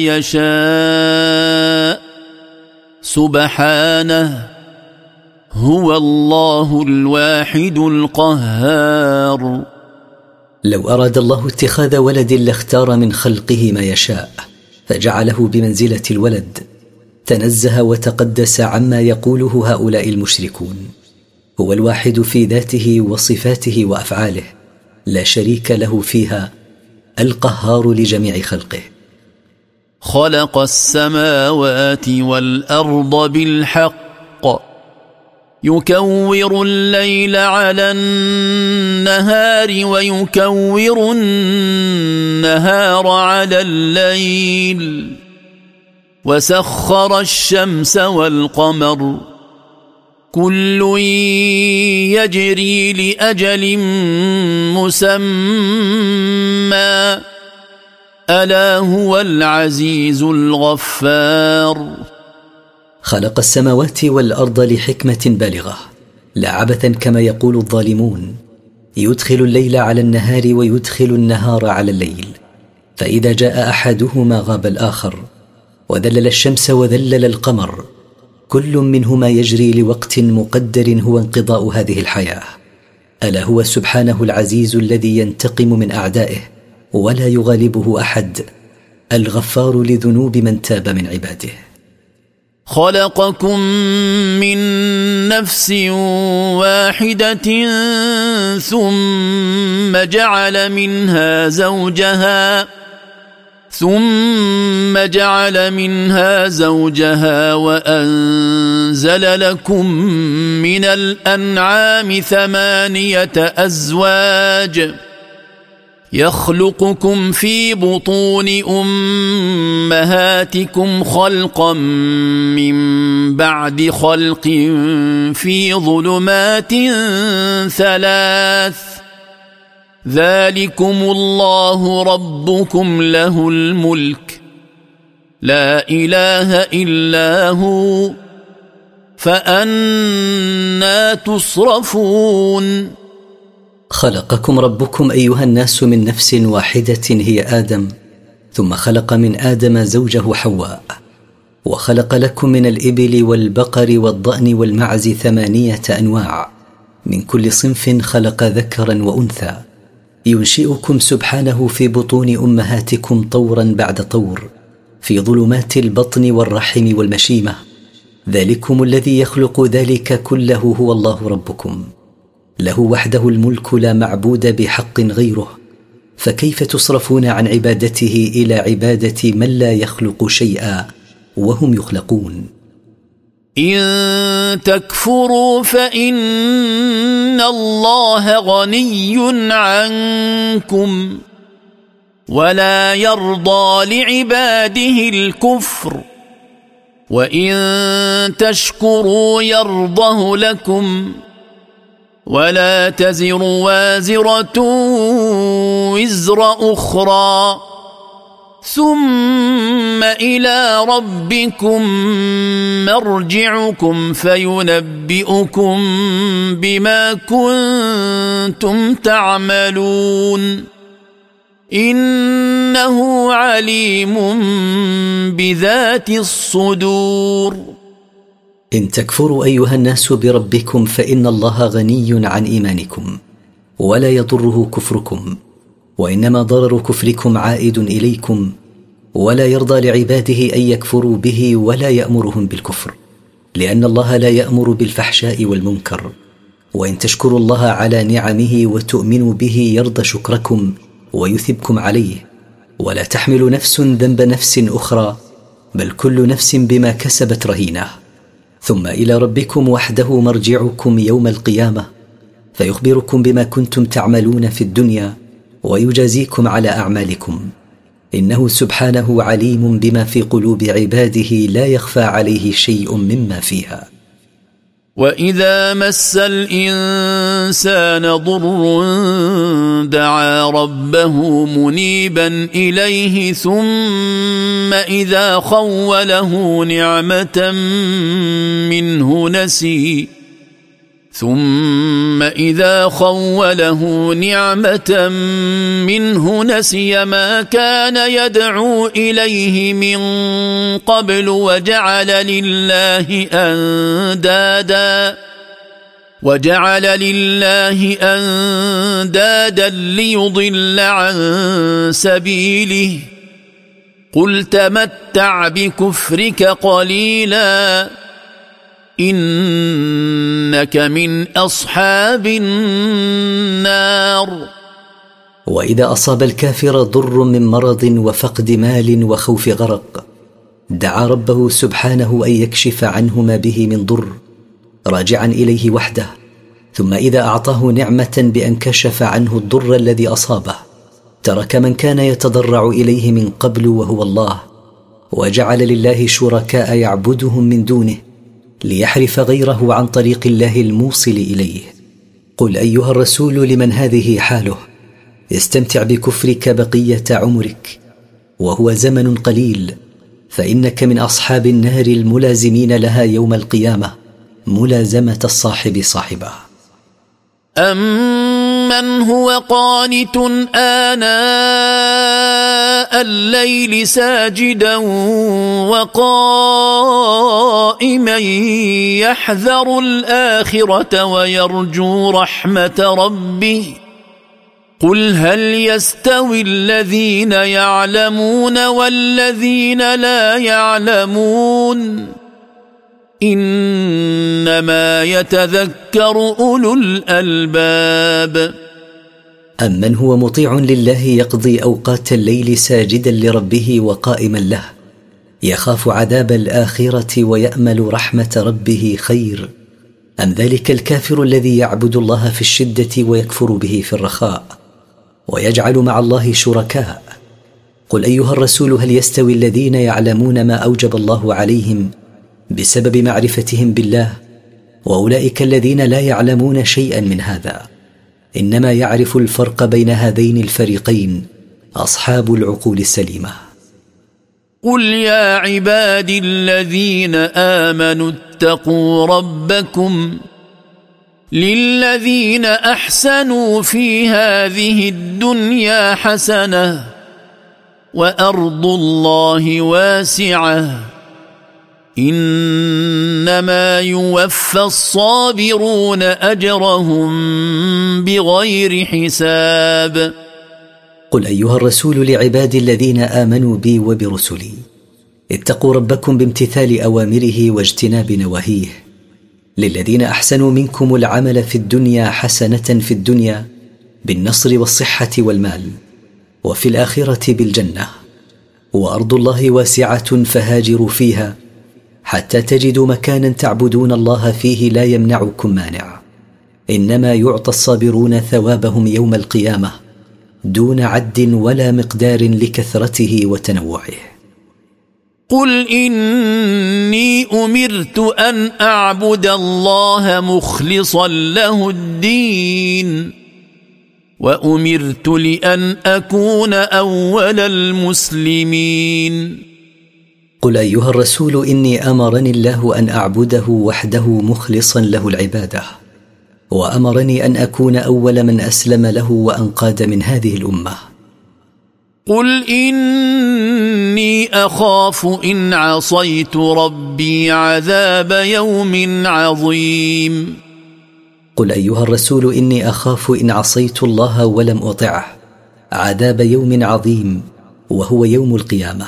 S2: يشاء سبحانه هو الله الواحد القهار.
S1: لو أراد الله اتخاذ ولد لاختار من خلقه ما يشاء فجعله بمنزلة الولد، تنزه وتقدس عما يقوله هؤلاء المشركون. هو الواحد في ذاته وصفاته وأفعاله، لا شريك له فيها، القهار لجميع خلقه.
S2: خلق السماوات والأرض بالحق يكور الليل على النهار ويكور النهار على الليل وسخر الشمس والقمر كل يجري لأجل مسمى ألا هو العزيز الغفار.
S1: خلق السماوات والأرض لحكمة بالغة، لا عبثا كما يقول الظالمون. يدخل الليل على النهار ويدخل النهار على الليل، فإذا جاء أحدهما غاب الآخر، وذلل الشمس وذلل القمر، كل منهما يجري لوقت مقدر هو انقضاء هذه الحياة. ألا هو سبحانه العزيز الذي ينتقم من أعدائه ولا يغالبه أحد، الغفار لذنوب من تاب من عباده.
S2: خلقكم من نفس واحدة ثم جعل منها زوجها ثم جعل منها زوجها وأنزل لكم من الأنعام ثمانية أزواج يخلقكم في بطون أمهاتكم خلقا من بعد خلق في ظلمات ثلاث ذلكم الله ربكم له الملك لا إله إلا هو فأنى تصرفون.
S1: خلقكم ربكم أيها الناس من نفس واحدة هي آدم، ثم خلق من آدم زوجه حواء، وخلق لكم من الإبل والبقر والضأن والمعز ثمانية أنواع، من كل صنف خلق ذكرا وأنثى، ينشئكم سبحانه في بطون أمهاتكم طورا بعد طور، في ظلمات البطن والرحم والمشيمة. ذلكم الذي يخلق ذلك كله هو الله ربكم، له وحده الملك لا معبود بحق غيره، فكيف تصرفون عن عبادته إلى عبادة من لا يخلق شيئا وهم يخلقون؟
S2: إن تكفروا فإن الله غني عنكم ولا يرضى لعباده الكفر وإن تشكروا يرضه لكم ولا تزر وازرة وزر أخرى ثم إلى ربكم مرجعكم فينبئكم بما كنتم تعملون إنه عليم بذات الصدور.
S1: إن تكفروا أيها الناس بربكم فإن الله غني عن إيمانكم ولا يضره كفركم، وإنما ضرر كفركم عائد إليكم، ولا يرضى لعباده أن يكفروا به ولا يأمرهم بالكفر، لأن الله لا يأمر بالفحشاء والمنكر. وإن تشكروا الله على نعمه وتؤمنوا به يرضى شكركم ويثبكم عليه، ولا تحمل نفس ذنب نفس أخرى، بل كل نفس بما كسبت رهينة. ثم إلى ربكم وحده مرجعكم يوم القيامة، فيخبركم بما كنتم تعملون في الدنيا ويجازيكم على أعمالكم، إنه سبحانه عليم بما في قلوب عباده لا يخفى عليه شيء مما فيها.
S2: وإذا مس الإنسان ضر دعا ربه منيبا إليه ثم إذا خوله نعمة منه نسي ثم إذا خوله نعمة منه نسي ما كان يدعو إليه من قبل وجعل لله أندادا وجعل لله أندادا ليضل عن سبيله قل تمتع بكفرك قليلا إنك من أصحاب النار.
S1: وإذا أصاب الكافر ضر من مرض وفقد مال وخوف غرق دعا ربه سبحانه أن يكشف عنه ما به من ضر راجعا إليه وحده، ثم إذا أعطاه نعمة بأن كشف عنه الضر الذي أصابه ترك من كان يتضرع إليه من قبل وهو الله، وجعل لله شركاء يعبدهم من دونه ليحرف غيره عن طريق الله الموصل إليه. قل أيها الرسول لمن هذه حاله استمتع بكفرك بقية عمرك وهو زمن قليل، فإنك من أصحاب النار الملازمين لها يوم القيامة ملازمة الصاحب صاحبه.
S2: أمن هو قانت آناء الليل ساجدا وقائما يحذر الآخرة ويرجو رحمة ربه قل هل يستوي الذين يعلمون والذين لا يعلمون إنما يتذكر أولو الألباب.
S1: أمن هو مطيع لله يقضي أوقات الليل ساجدا لربه وقائما له يخاف عذاب الآخرة ويأمل رحمة ربه خير، أم ذلك الكافر الذي يعبد الله في الشدة ويكفر به في الرخاء ويجعل مع الله شركاء؟ قل أيها الرسول هل يستوي الذين يعلمون ما أوجب الله عليهم بسبب معرفتهم بالله وأولئك الذين لا يعلمون شيئا من هذا؟ إنما يعرف الفرق بين هذين الفريقين أصحاب العقول السليمة.
S2: قل يا عبادي الذين آمنوا اتقوا ربكم للذين أحسنوا في هذه الدنيا حسنة وأرض الله واسعة إنما يوفى الصابرون أجرهم بغير حساب.
S1: قل أيها الرسول لعبادي الذين آمنوا بي وبرسلي: اتقوا ربكم بامتثال أوامره واجتناب نواهيه. للذين أحسنوا منكم العمل في الدنيا حسنة في الدنيا بالنصر والصحة والمال، وفي الآخرة بالجنة. وأرض الله واسعة فهاجروا فيها حتى تجدوا مكانا تعبدون الله فيه لا يمنعكم مانع. إنما يعطى الصابرون ثوابهم يوم القيامة دون عد ولا مقدار لكثرته وتنوعه.
S2: قل إني أمرت أن أعبد الله مخلصا له الدين وأمرت لأن أكون أول المسلمين.
S1: قل أيها الرسول إني أمرني الله أن أعبده وحده مخلصا له العبادة، وأمرني أن أكون أول من أسلم له وأنقاد من هذه الأمة.
S2: قل إني أخاف إن عصيت ربي عذاب يوم عظيم.
S1: قل أيها الرسول إني أخاف إن عصيت الله ولم أطعه عذاب يوم عظيم، وهو يوم القيامة.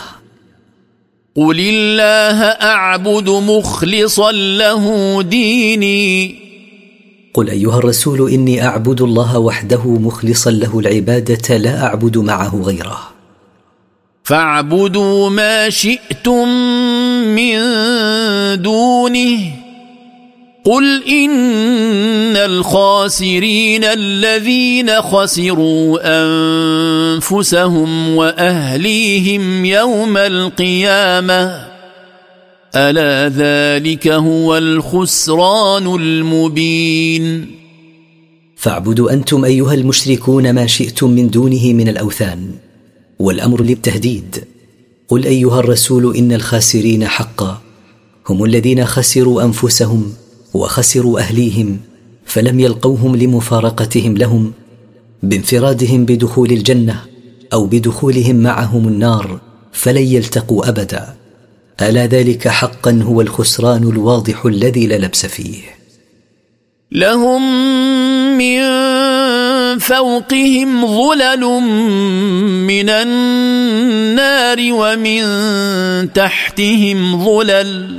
S2: قل الله أعبد مخلصا له ديني.
S1: قل أيها الرسول إني أعبد الله وحده مخلصا له العبادة لا أعبد معه غيره.
S2: فاعبدوا ما شئتم من دونه. قل إن الخاسرين الذين خسروا أنفسهم وأهليهم يوم القيامة ألا ذلك هو الخسران المبين.
S1: فاعبدوا أنتم أيها المشركون ما شئتم من دونه من الأوثان، والأمر للتهديد. قل أيها الرسول إن الخاسرين حقا هم الذين خسروا أنفسهم وخسروا أهليهم، فلم يلقوهم لمفارقتهم لهم بانفرادهم بدخول الجنة أو بدخولهم معهم النار، فلن يلتقوا أبدا. ألا ذلك حقا هو الخسران الواضح الذي لا لبس فيه.
S2: لهم من فوقهم ظلل من النار ومن تحتهم ظلل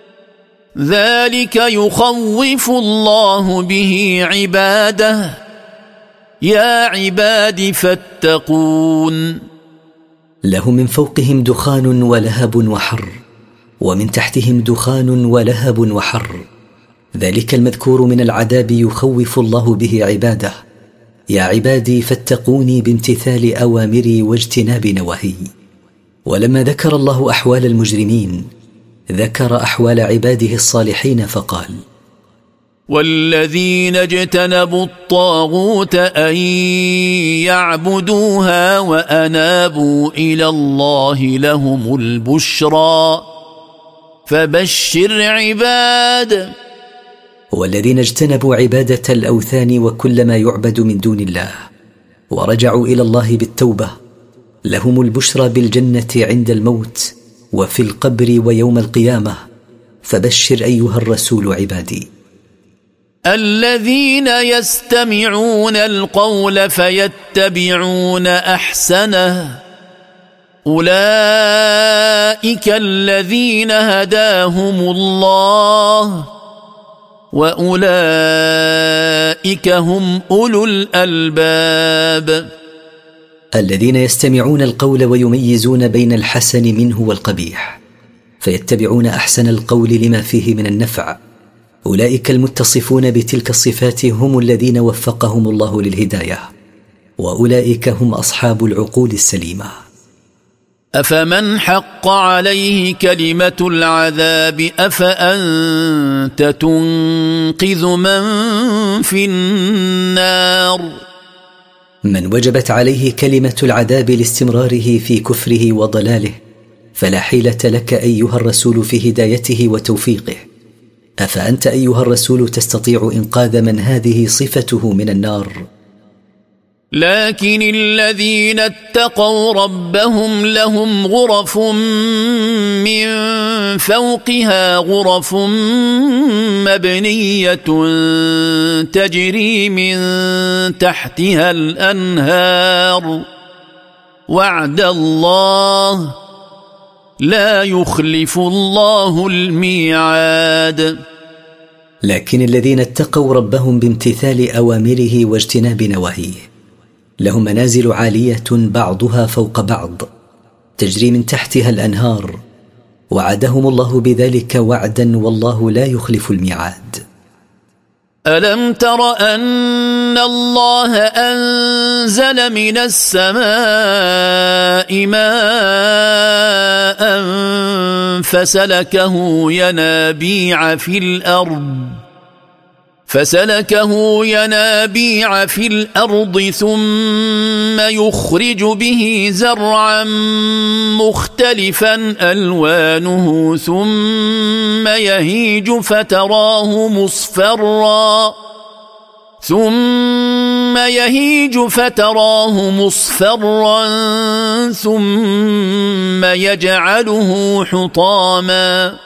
S2: ذلك يخوف الله به عباده يا عباد فاتقون.
S1: لهم من فوقهم دخان ولهب وحر، ومن تحتهم دخان ولهب وحر. ذلك المذكور من العذاب يخوف الله به عباده. يا عبادي فاتقوني بامتثال أوامري واجتناب نواهي. ولما ذكر الله أحوال المجرمين ذكر أحوال عباده الصالحين فقال:
S2: والذين اجتنبوا الطاغوت أن يعبدوها وأنابوا إلى الله لهم البشرى فبشر عباد.
S1: والذين اجتنبوا عبادة الأوثان وكل ما يعبد من دون الله ورجعوا إلى الله بالتوبة لهم البشرى بالجنة عند الموت وفي القبر ويوم القيامة. فبشر أيها الرسول عبادي.
S2: الذين يستمعون القول فيتبعون أحسنه أولئك الذين هداهم الله وأولئك هم أولو الألباب.
S1: الذين يستمعون القول ويميزون بين الحسن منه والقبيح فيتبعون أحسن القول لما فيه من النفع، أولئك المتصفون بتلك الصفات هم الذين وفقهم الله للهداية، وأولئك هم أصحاب العقول السليمة.
S2: أفمن حق عليه كلمة العذاب أفأنت تنقذ من في النار.
S1: من وجبت عليه كلمة العذاب لاستمراره في كفره وضلاله فلا حيلة لك أيها الرسول في هدايته وتوفيقه. أفأنت أيها الرسول تستطيع إنقاذ من هذه صفته من النار؟
S2: لكن الذين اتقوا ربهم لهم غرف من فوقها غرف مبنية تجري من تحتها الأنهار وعد الله لا يخلف الله الميعاد.
S1: لكن الذين اتقوا ربهم بامتثال أوامره واجتناب نواهيه لهم منازل عالية بعضها فوق بعض تجري من تحتها الأنهار وعدهم الله بذلك وعدا والله لا يخلف الميعاد.
S2: ألم تر أن الله أنزل من السماء ماء فسلكه ينابيع في الأرض فسلكه ينابيع في الأرض ثم يخرج به زرعا مختلفا ألوانه ثم يهيج فتراه مصفرا ثم يهيج فتراه مصفرا ثم يجعله حطاما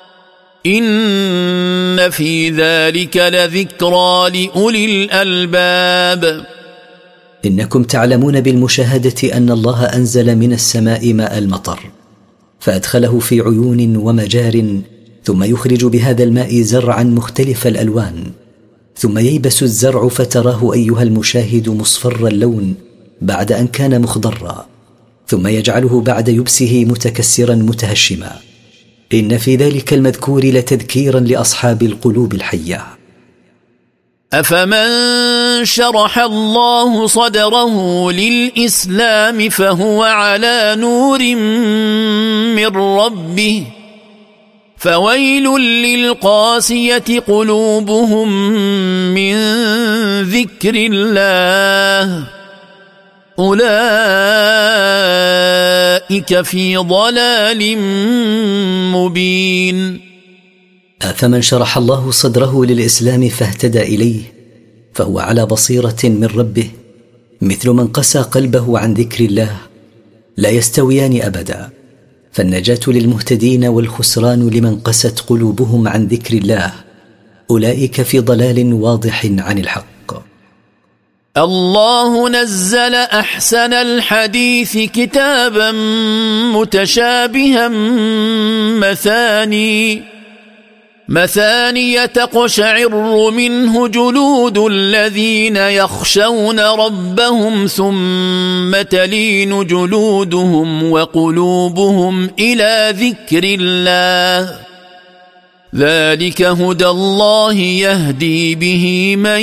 S2: إن في ذلك لذكرى لأولي الألباب.
S1: إنكم تعلمون بالمشاهدة أن الله أنزل من السماء ماء المطر فأدخله في عيون ومجار ثم يخرج بهذا الماء زرعا مختلف الألوان ثم ييبس الزرع فتراه أيها المشاهد مصفر اللون بعد أن كان مخضرا ثم يجعله بعد يبسه متكسرا متهشما. إن في ذلك المذكور لتذكيرا لأصحاب القلوب الحية.
S2: أفمن شرح الله صدره للإسلام فهو على نور من ربه فويل للقاسية قلوبهم من ذكر الله أولئك في ضلال مبين.
S1: أفمن شرح الله صدره للإسلام فاهتدى إليه فهو على بصيرة من ربه مثل من قسى قلبه عن ذكر الله لا يستويان أبدا، فالنجاة للمهتدين والخسران لمن قست قلوبهم عن ذكر الله، أولئك في ضلال واضح عن الحق.
S2: الله نزل أحسن الحديث كتابا متشابها مثاني مثاني تقشعر منه جلود الذين يخشون ربهم ثم تلين جلودهم وقلوبهم إلى ذكر الله ذلك هدى الله يهدي به من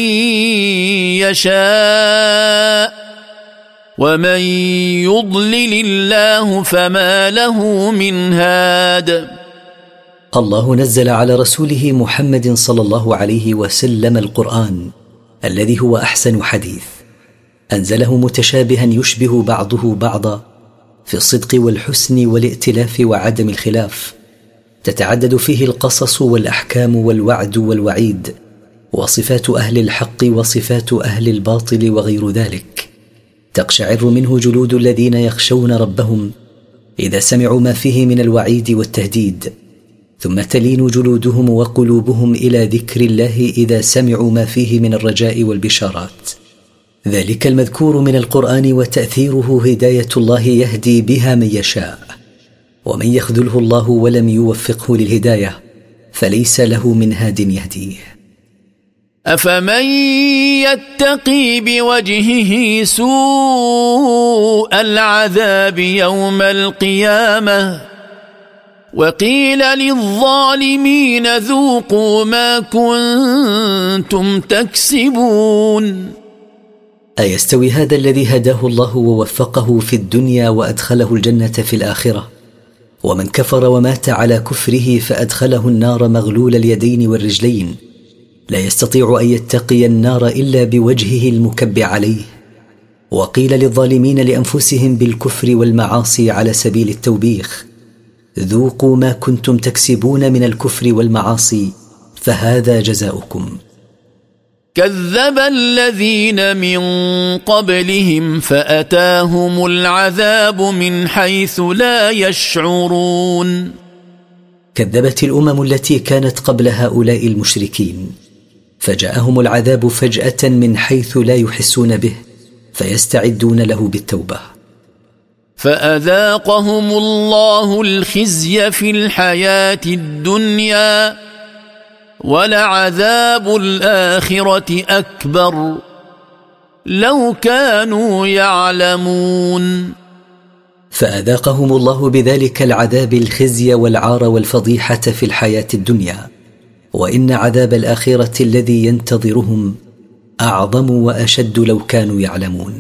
S2: يشاء ومن يضلل الله فما له من هاد.
S1: الله نزل على رسوله محمد صلى الله عليه وسلم القرآن الذي هو أحسن حديث، أنزله متشابها يشبه بعضه بعضا في الصدق والحسن والائتلاف وعدم الخلاف، تتعدد فيه القصص والأحكام والوعد والوعيد وصفات أهل الحق وصفات أهل الباطل وغير ذلك، تقشعر منه جلود الذين يخشون ربهم إذا سمعوا ما فيه من الوعيد والتهديد، ثم تلين جلودهم وقلوبهم إلى ذكر الله إذا سمعوا ما فيه من الرجاء والبشارات. ذلك المذكور من القرآن وتأثيره هداية الله يهدي بها من يشاء، ومن يخذله الله ولم يوفقه للهداية فليس له من هاد يهديه.
S2: أفمن يتقي بوجهه سوء العذاب يوم القيامة وقيل للظالمين ذوقوا ما كنتم تكسبون.
S1: أيستوي هذا الذي هداه الله ووفقه في الدنيا وأدخله الجنة في الآخرة، ومن كفر ومات على كفره فأدخله النار مغلول اليدين والرجلين لا يستطيع أن يتقي النار إلا بوجهه المكب عليه؟ وقيل للظالمين لأنفسهم بالكفر والمعاصي على سبيل التوبيخ ذوقوا ما كنتم تكسبون من الكفر والمعاصي فهذا جزاؤكم.
S2: كذب الذين من قبلهم فأتاهم العذاب من حيث لا يشعرون.
S1: كذبت الأمم التي كانت قبل هؤلاء المشركين، فجاءهم العذاب فجأة من حيث لا يحسون به، فيستعدون له بالتوبة.
S2: فأذاقهم الله الخزي في الحياة الدنيا ولعذاب الآخرة أكبر لو كانوا يعلمون.
S1: فأذاقهم الله بذلك العذاب الخزي والعار والفضيحة في الحياة الدنيا، وإن عذاب الآخرة الذي ينتظرهم أعظم وأشد لو كانوا يعلمون.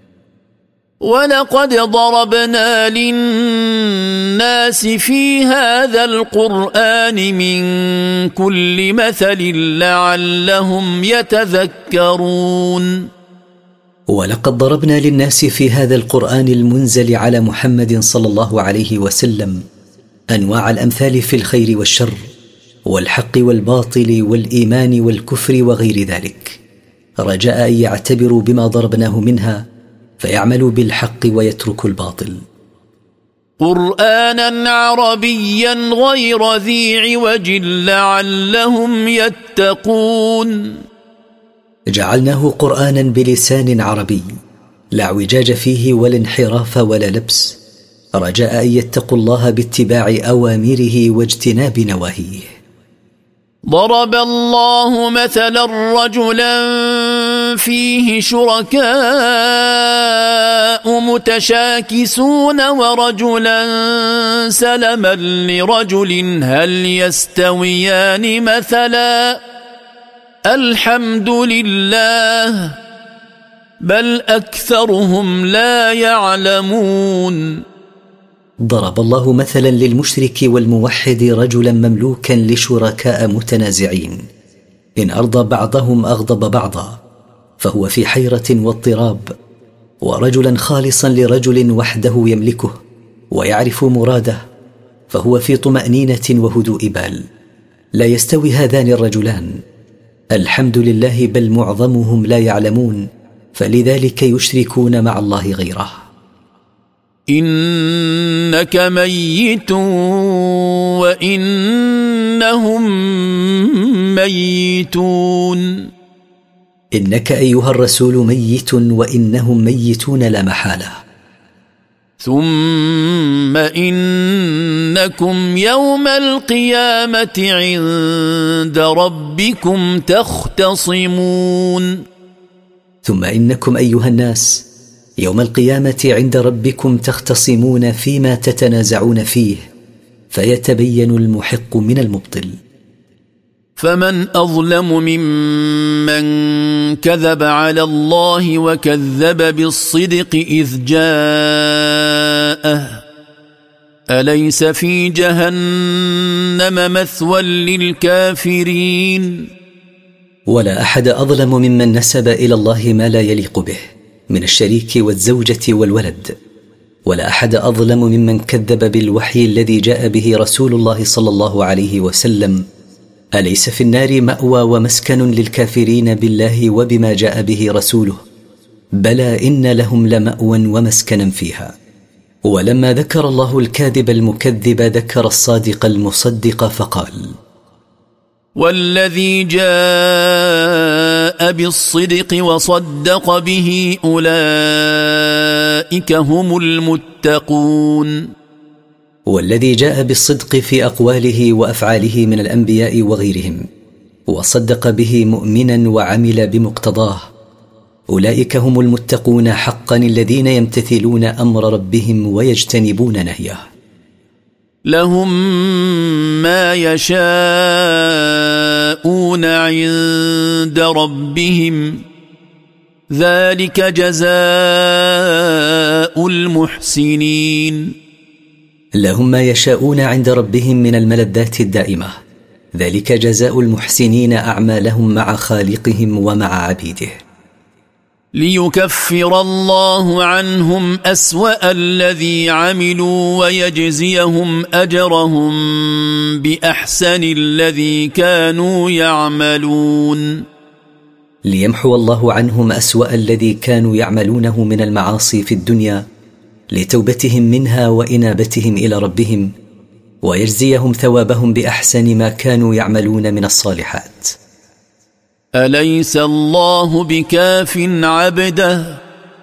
S2: ولقد ضربنا للناس في هذا القرآن من كل مثل لعلهم يتذكرون.
S1: ولقد ضربنا للناس في هذا القرآن المنزل على محمد صلى الله عليه وسلم أنواع الأمثال في الخير والشر والحق والباطل والإيمان والكفر وغير ذلك، رجاء أن يعتبروا بما ضربناه منها فيعملوا بالحق ويتركوا الباطل.
S2: قرآنا عربيا غير ذي عوج لعلهم يتقون.
S1: جعلناه قرآنا بلسان عربي لا اعوجاج فيه ولا انحراف ولا لبس، رجاء أن يتقوا الله باتباع أوامره واجتناب نواهيه.
S2: ضرب الله مثلا رجلا فيه شركاء متشاكسون ورجلا سلما لرجل هل يستويان مثلا الحمد لله بل أكثرهم لا يعلمون.
S1: ضرب الله مثلا للمشرك والموحد رجلا مملوكا لشركاء متنازعين، إن أرضى بعضهم أغضب بعضا فهو في حيرة واضطراب، ورجلا خالصا لرجل وحده يملكه ويعرف مراده فهو في طمأنينة وهدوء بال. لا يستوي هذان الرجلان، الحمد لله بل معظمهم لا يعلمون، فلذلك يشركون مع الله غيره.
S2: إنك ميت وإنهم ميتون.
S1: إنك أيها الرسول ميت وإنهم ميتون لا محالة.
S2: ثم إنكم يوم القيامة عند ربكم تختصمون.
S1: ثم إنكم أيها الناس يوم القيامة عند ربكم تختصمون فيما تتنازعون فيه، فيتبين المحق من المبطل.
S2: فمن أظلم ممن كذب على الله وكذب بالصدق إذ جاءه أليس في جهنم مثوى للكافرين.
S1: ولا أحد أظلم ممن نسب إلى الله ما لا يليق به من الشريك والزوجة والولد، ولا أحد أظلم ممن كذب بالوحي الذي جاء به رسول الله صلى الله عليه وسلم. أليس في النار مأوى ومسكن للكافرين بالله وبما جاء به رسوله؟ بلى إن لهم لمأوى ومسكنا فيها. ولما ذكر الله الكاذب المكذب ذكر الصادق المصدق فقال:
S2: والذي جاء بالصدق وصدق به أولئك هم المتقون.
S1: والذي جاء بالصدق في أقواله وأفعاله من الأنبياء وغيرهم وصدق به مؤمنا وعمل بمقتضاه، أولئك هم المتقون حقا الذين يمتثلون أمر ربهم ويجتنبون نهيه.
S2: لهم ما يشاءون عند ربهم ذلك جزاء المحسنين.
S1: لهم ما يشاءون عند ربهم من الملذات الدائمة، ذلك جزاء المحسنين أعمالهم مع خالقهم ومع عبيده.
S2: ليكفر الله عنهم أسوأ الذي عملوا ويجزيهم أجرهم بأحسن الذي كانوا يعملون.
S1: ليمحو الله عنهم أسوأ الذي كانوا يعملونه من المعاصي في الدنيا لتوبتهم منها وإنابتهم إلى ربهم، ويجزيهم ثوابهم بأحسن ما كانوا يعملون من الصالحات.
S2: أليس الله بكاف عبده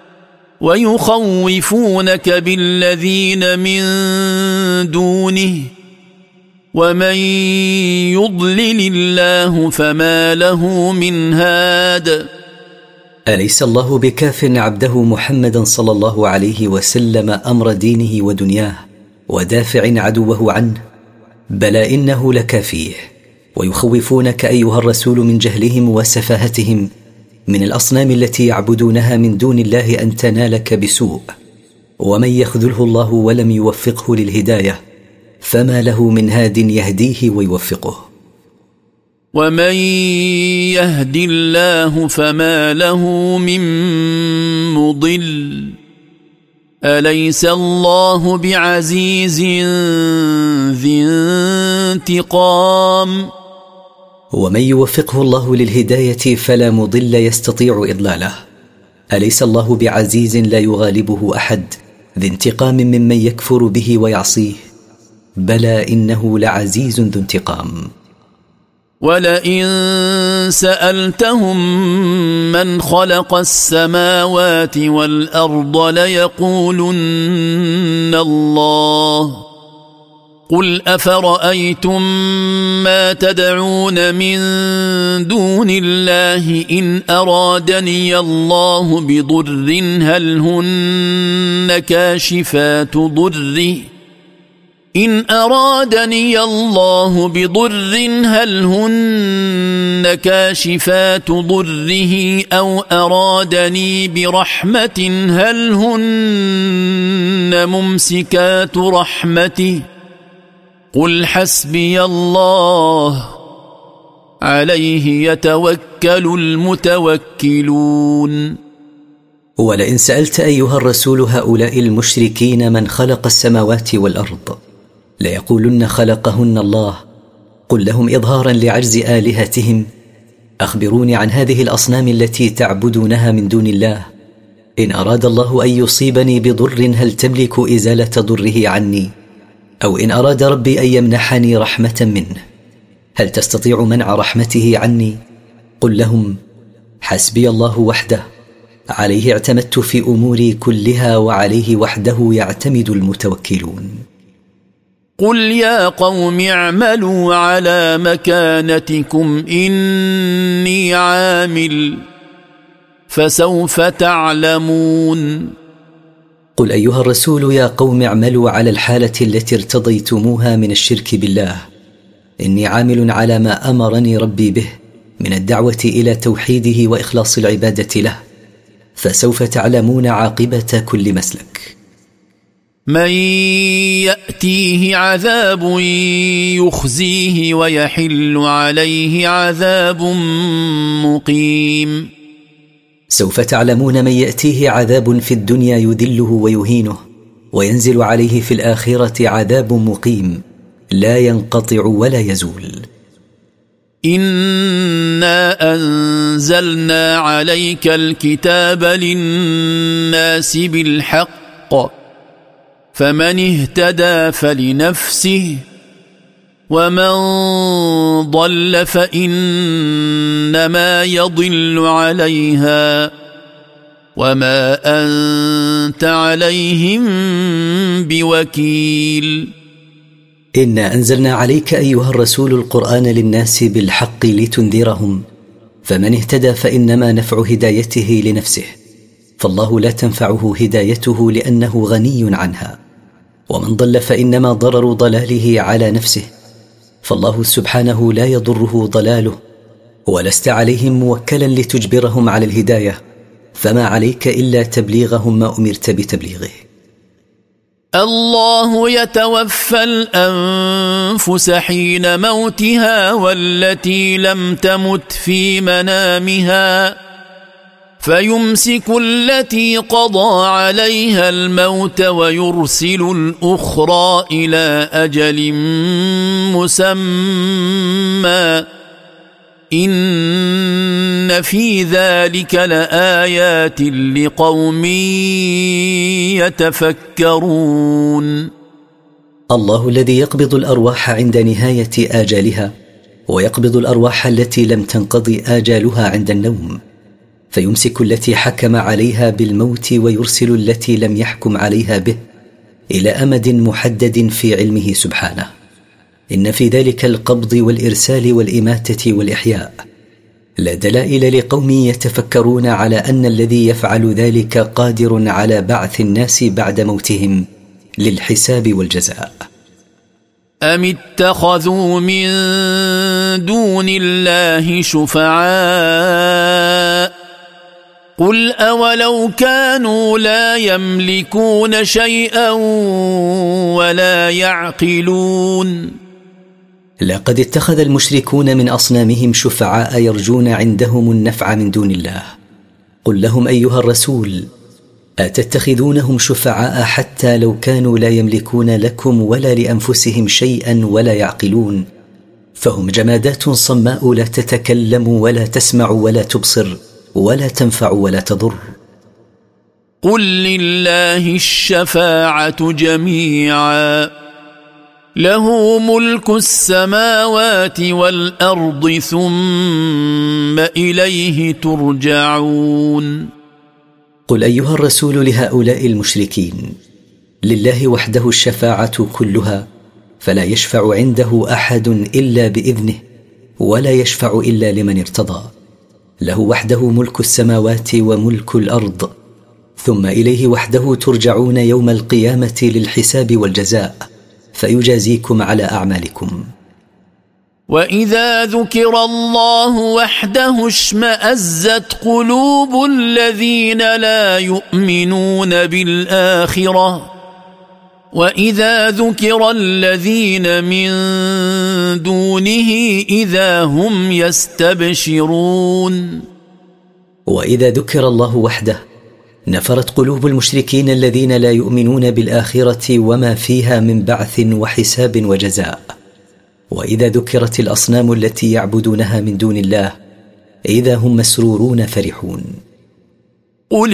S2: ويخوفونك بالذين من دونه ومن يضلل الله فما له من هاد.
S1: أليس الله بكاف عبده محمدا صلى الله عليه وسلم أمر دينه ودنياه ودافع عدوه عنه؟ بلى إنه لكافيه. ويخوفونك أيها الرسول من جهلهم وسفاهتهم من الأصنام التي يعبدونها من دون الله أن تنالك بسوء، ومن يخذله الله ولم يوفقه للهداية فما له من هاد يهديه ويوفقه.
S2: ومن يهد الله فما له من مضل أليس الله بعزيز ذي انتقام.
S1: ومن يوفقه الله للهداية فلا مضل يستطيع إضلاله. أليس الله بعزيز لا يغالبه أحد ذي انتقام ممن يكفر به ويعصيه؟ بلى إنه لعزيز ذو انتقام.
S2: ولئن سألتهم من خلق السماوات والأرض ليقولن الله قل أفرأيتم ما تدعون من دون الله إن أرادني الله بضر هل هن كاشفات ضره إن أرادني الله بضر هل هن كاشفات ضره أو أرادني برحمة هل هن ممسكات رحمته قل حسبي الله عليه يتوكل المتوكلون.
S1: ولئن سألت أيها الرسول هؤلاء المشركين من خلق السماوات والأرض ليقولن خلقهن الله، قل لهم إظهارا لعجز آلهتهم أخبروني عن هذه الأصنام التي تعبدونها من دون الله. إن أراد الله أن يصيبني بضر هل تملك إزالة ضره عني؟ أو إن أراد ربي أن يمنحني رحمة منه هل تستطيع منع رحمته عني؟ قل لهم حسبي الله وحده عليه اعتمدت في أموري كلها وعليه وحده يعتمد المتوكلون.
S2: قل يا قوم اعملوا على مكانتكم إني عامل فسوف تعلمون.
S1: قل أيها الرسول يا قوم اعملوا على الحالة التي ارتضيتموها من الشرك بالله، إني عامل على ما أمرني ربي به من الدعوة إلى توحيده وإخلاص العبادة له، فسوف تعلمون عاقبة كل مسلك.
S2: من يأتيه عذاب يخزيه ويحل عليه عذاب مقيم.
S1: سوف تعلمون من يأتيه عذاب في الدنيا يذله ويهينه وينزل عليه في الآخرة عذاب مقيم لا ينقطع ولا يزول.
S2: إنا أنزلنا عليك الكتاب للناس بالحق فمن اهتدى فلنفسه ومن ضل فإنما يضل عليها وما أنت عليهم بوكيل.
S1: إنا أنزلنا عليك أيها الرسول القرآن للناس بالحق لتنذرهم، فمن اهتدى فإنما نفع هدايته لنفسه، فالله لا تنفعه هدايته لأنه غني عنها، ومن ضل فإنما ضرر ضلاله على نفسه، فالله سبحانه لا يضره ضلاله، ولست عليهم موكلا لتجبرهم على الهداية، فما عليك إلا تبليغهم ما أمرت بتبليغه.
S2: الله يتوفى الأنفس حين موتها والتي لم تمت في منامها فيمسك التي قضى عليها الموت ويرسل الأخرى إلى أجل مسمى إن في ذلك لآيات لقوم يتفكرون.
S1: الله الذي يقبض الأرواح عند نهاية آجالها، ويقبض الأرواح التي لم تنقضي آجالها عند النوم، فيمسك التي حكم عليها بالموت ويرسل التي لم يحكم عليها به إلى أمد محدد في علمه سبحانه. إن في ذلك القبض والإرسال والإماتة والإحياء لدلائل لقوم يتفكرون على أن الذي يفعل ذلك قادر على بعث الناس بعد موتهم للحساب والجزاء.
S2: أم اتخذوا من دون الله شفعاء قل أولو كانوا لا يملكون شيئا ولا يعقلون.
S1: لقد اتخذ المشركون من أصنامهم شفعاء يرجون عندهم النفع من دون الله. قل لهم أيها الرسول: أتتخذونهم شفعاء حتى لو كانوا لا يملكون لكم ولا لأنفسهم شيئا ولا يعقلون، فهم جمادات صماء لا تتكلم ولا تسمع ولا تبصر ولا تنفع ولا تضر.
S2: قل لله الشفاعة جميعا له ملك السماوات والأرض ثم إليه ترجعون.
S1: قل أيها الرسول لهؤلاء المشركين: لله وحده الشفاعة كلها، فلا يشفع عنده أحد إلا بإذنه، ولا يشفع إلا لمن ارتضى. له وحده ملك السماوات وملك الأرض، ثم إليه وحده ترجعون يوم القيامة للحساب والجزاء، فيجازيكم على أعمالكم.
S2: وإذا ذكر الله وحده اشمأزت قلوب الذين لا يؤمنون بالآخرة، وإذا ذكر الذين من دونه إذا هم يستبشرون.
S1: وإذا ذكر الله وحده نفرت قلوب المشركين الذين لا يؤمنون بالآخرة وما فيها من بعث وحساب وجزاء. وإذا ذكرت الأصنام التي يعبدونها من دون الله إذا هم مسرورون فرحون.
S2: قل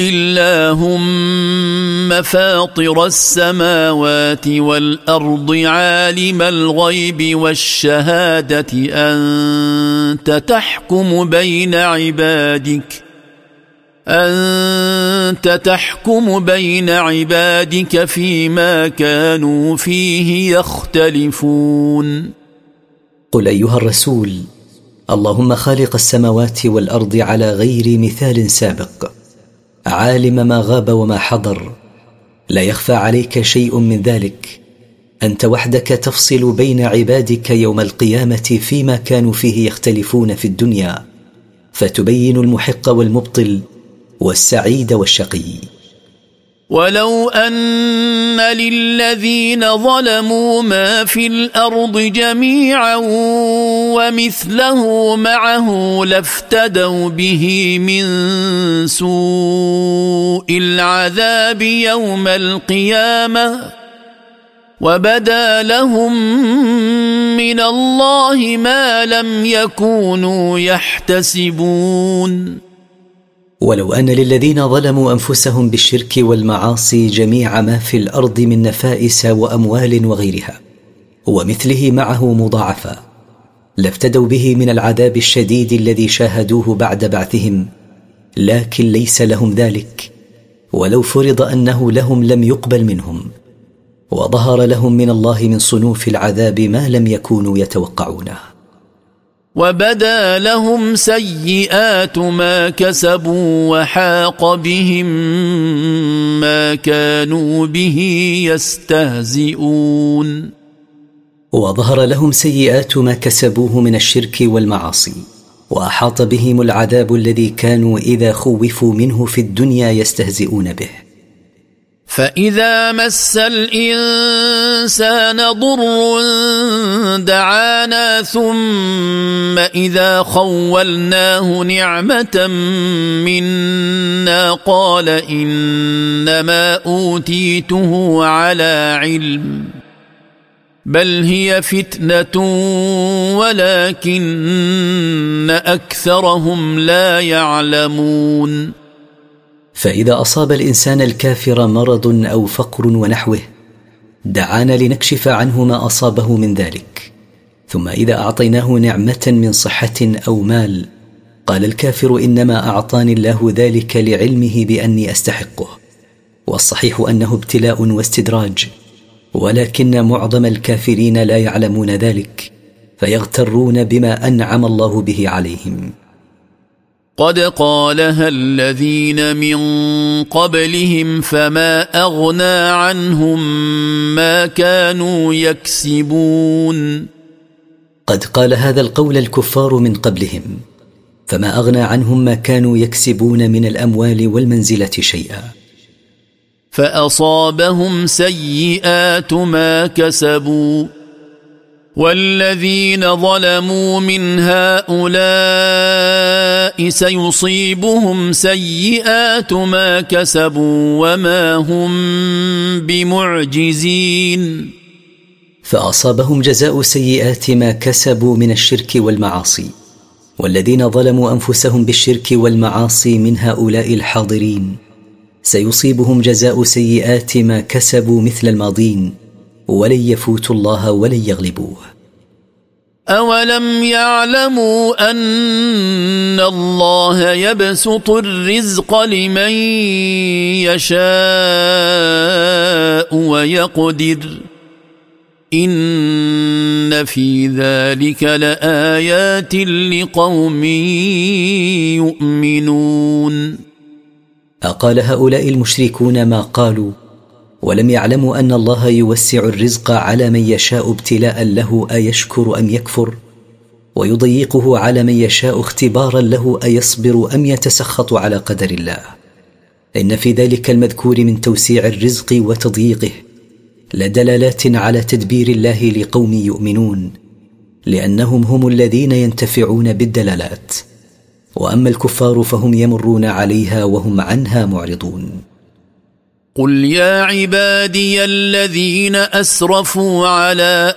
S2: اللهم فاطر السماوات والأرض عالم الغيب والشهادة أنت تحكم بين عبادك أنت تحكم بين عبادك فيما كانوا فيه يختلفون.
S1: قل أيها الرسول: اللهم خالق السماوات والأرض على غير مثال سابق، عالم ما غاب وما حضر، لا يخفى عليك شيء من ذلك. أنت وحدك تفصل بين عبادك يوم القيامة فيما كانوا فيه يختلفون في الدنيا، فتبين المحق والمبطل والسعيد والشقي.
S2: ولو أن للذين ظلموا ما في الأرض جميعا ومثله معه لافتدوا به من سوء العذاب يوم القيامة وبدا لهم من الله ما لم يكونوا يحتسبون.
S1: ولو أن للذين ظلموا أنفسهم بالشرك والمعاصي جميع ما في الأرض من نفائس وأموال وغيرها ومثله معه مضاعفا لافتدوا به من العذاب الشديد الذي شاهدوه بعد بعثهم، لكن ليس لهم ذلك، ولو فرض أنه لهم لم يقبل منهم، وظهر لهم من الله من صنوف العذاب ما لم يكونوا يتوقعونه.
S2: وبدا لهم سيئات ما كسبوا وحاق بهم ما كانوا به يستهزئون.
S1: وظهر لهم سيئات ما كسبوه من الشرك والمعاصي، وأحاط بهم العذاب الذي كانوا إذا خوفوا منه في الدنيا يستهزئون به.
S2: فإذا مس الإنسان ضر دعانا ثم إذا خولناه نعمة منا قال إنما أوتيته على علم بل هي فتنة ولكن أكثرهم لا يعلمون.
S1: فإذا أصاب الإنسان الكافر مرض أو فقر ونحوه دعانا لنكشف عنه ما أصابه من ذلك، ثم إذا أعطيناه نعمة من صحة أو مال قال الكافر إنما أعطاني الله ذلك لعلمه بأني أستحقه، والصحيح أنه ابتلاء واستدراج، ولكن معظم الكافرين لا يعلمون ذلك فيغترون بما أنعم الله به عليهم.
S2: قد قالها الذين من قبلهم فما أغنى عنهم ما كانوا يكسبون.
S1: قد قال هذا القول الكفار من قبلهم فما أغنى عنهم ما كانوا يكسبون من الأموال والمنزلة شيئا.
S2: فأصابهم سيئات ما كسبوا والذين ظلموا من هؤلاء سيصيبهم سيئات ما كسبوا وما هم بمعجزين.
S1: فأصابهم جزاء سيئات ما كسبوا من الشرك والمعاصي، والذين ظلموا أنفسهم بالشرك والمعاصي من هؤلاء الحاضرين سيصيبهم جزاء سيئات ما كسبوا مثل الماضين ولن يفوتوا الله ولن يغلبوه.
S2: أولم يعلموا أن الله يبسط الرزق لمن يشاء ويقدر إن في ذلك لآيات لقوم يؤمنون.
S1: أقال هؤلاء المشركون ما قالوا ولم يعلموا أن الله يوسع الرزق على من يشاء ابتلاء له أيشكر أم يكفر، ويضيقه على من يشاء اختبارا له أيصبر أم يتسخط على قدر الله. إن في ذلك المذكور من توسيع الرزق وتضييقه لدلالات على تدبير الله لقوم يؤمنون، لأنهم هم الذين ينتفعون بالدلالات، وأما الكفار فهم يمرون عليها وهم عنها معرضون.
S2: قل يا عبادي الذين أسرفوا على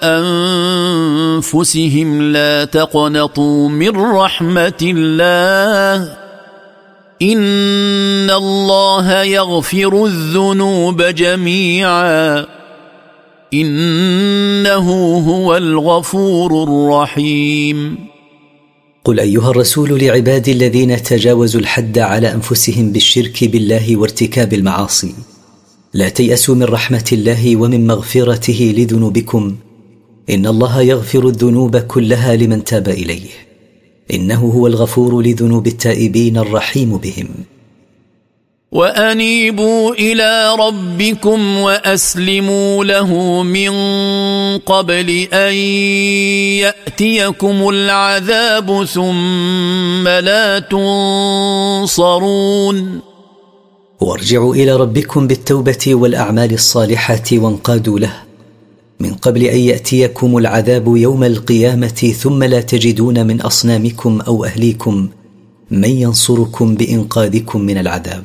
S2: أنفسهم لا تقنطوا من رحمة الله إن الله يغفر الذنوب جميعا إنه هو الغفور الرحيم.
S1: قل أيها الرسول لعبادي الذين تجاوزوا الحد على أنفسهم بالشرك بالله وارتكاب المعاصي لا تيأسوا من رحمة الله ومن مغفرته لذنوبكم، إن الله يغفر الذنوب كلها لمن تاب إليه، إنه هو الغفور لذنوب التائبين الرحيم بهم.
S2: وأنيبوا إلى ربكم وأسلموا له من قبل أن يأتيكم العذاب ثم لا تنصرون.
S1: وارجعوا إلى ربكم بالتوبة والأعمال الصالحة وانقادوا له من قبل أن يأتيكم العذاب يوم القيامة ثم لا تجدون من أصنامكم أو أهليكم من ينصركم بإنقاذكم من العذاب.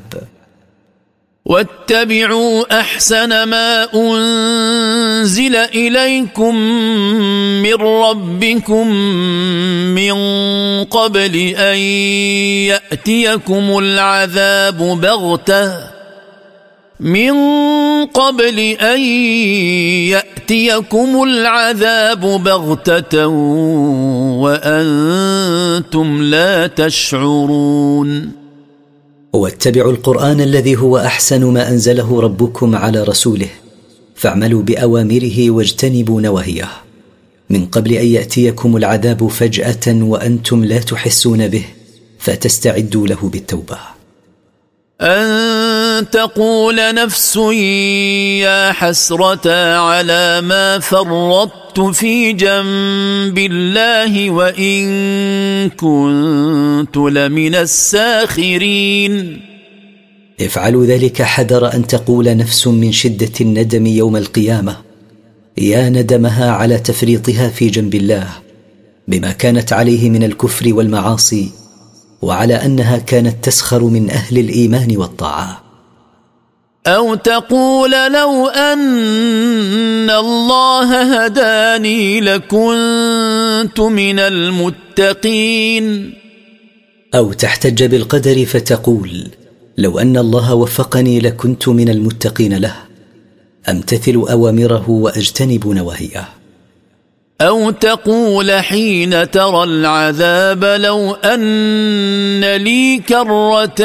S2: واتبعوا أحسن ما أنزل إليكم من ربكم من قبل أن يأتيكم العذاب بغتة من قبل أن يأتيكم العذاب بغتة وأنتم لا تشعرون.
S1: واتبعوا القرآن الذي هو أحسن ما أنزله ربكم على رسوله فاعملوا بأوامره واجتنبوا نواهيه من قبل أن يأتيكم العذاب فجأة وأنتم لا تحسون به فتستعدوا له بالتوبة.
S2: أن تقول نفس يا حسرة على ما فرطت في جنب الله وإن كنت لمن الساخرين.
S1: افعلوا ذلك حذر أن تقول نفس من شدة الندم يوم القيامة يا ندمها على تفريطها في جنب الله بما كانت عليه من الكفر والمعاصي، وعلى أنها كانت تسخر من أهل الإيمان والطاعة.
S2: أو تقول لو أن الله هداني لكنت من المتقين.
S1: أو تحتج بالقدر فتقول لو أن الله وفقني لكنت من المتقين له، أمتثل أوامره وأجتنب نواهيه.
S2: أو تقول حين ترى العذاب لو أن لي كرة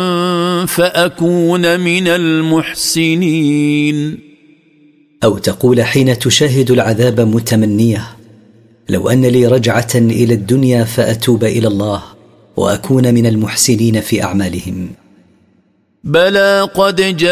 S2: فأكون من المحسنين.
S1: أو تقول حين تشاهد العذاب متمنية لو أن لي رجعة إلى الدنيا فأتوب إلى الله وأكون من المحسنين في أعمالهم.
S2: بلى قد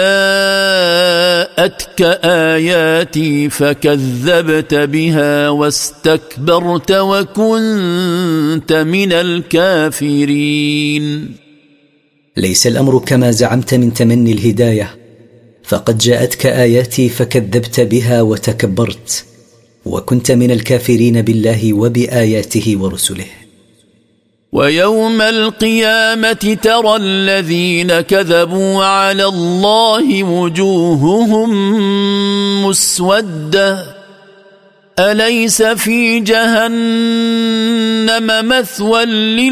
S2: جاءتك آياتي فكذبت بها واستكبرت وكنت من الكافرين.
S1: ليس الأمر كما زعمت من تمني الهداية، فقد جاءتك آياتي فكذبت بها وتكبرت وكنت من الكافرين بالله وبآياته ورسله.
S2: ويوم القيامة ترى الذين كذبوا على الله وجوههم مسودة أليس في جهنم مثوى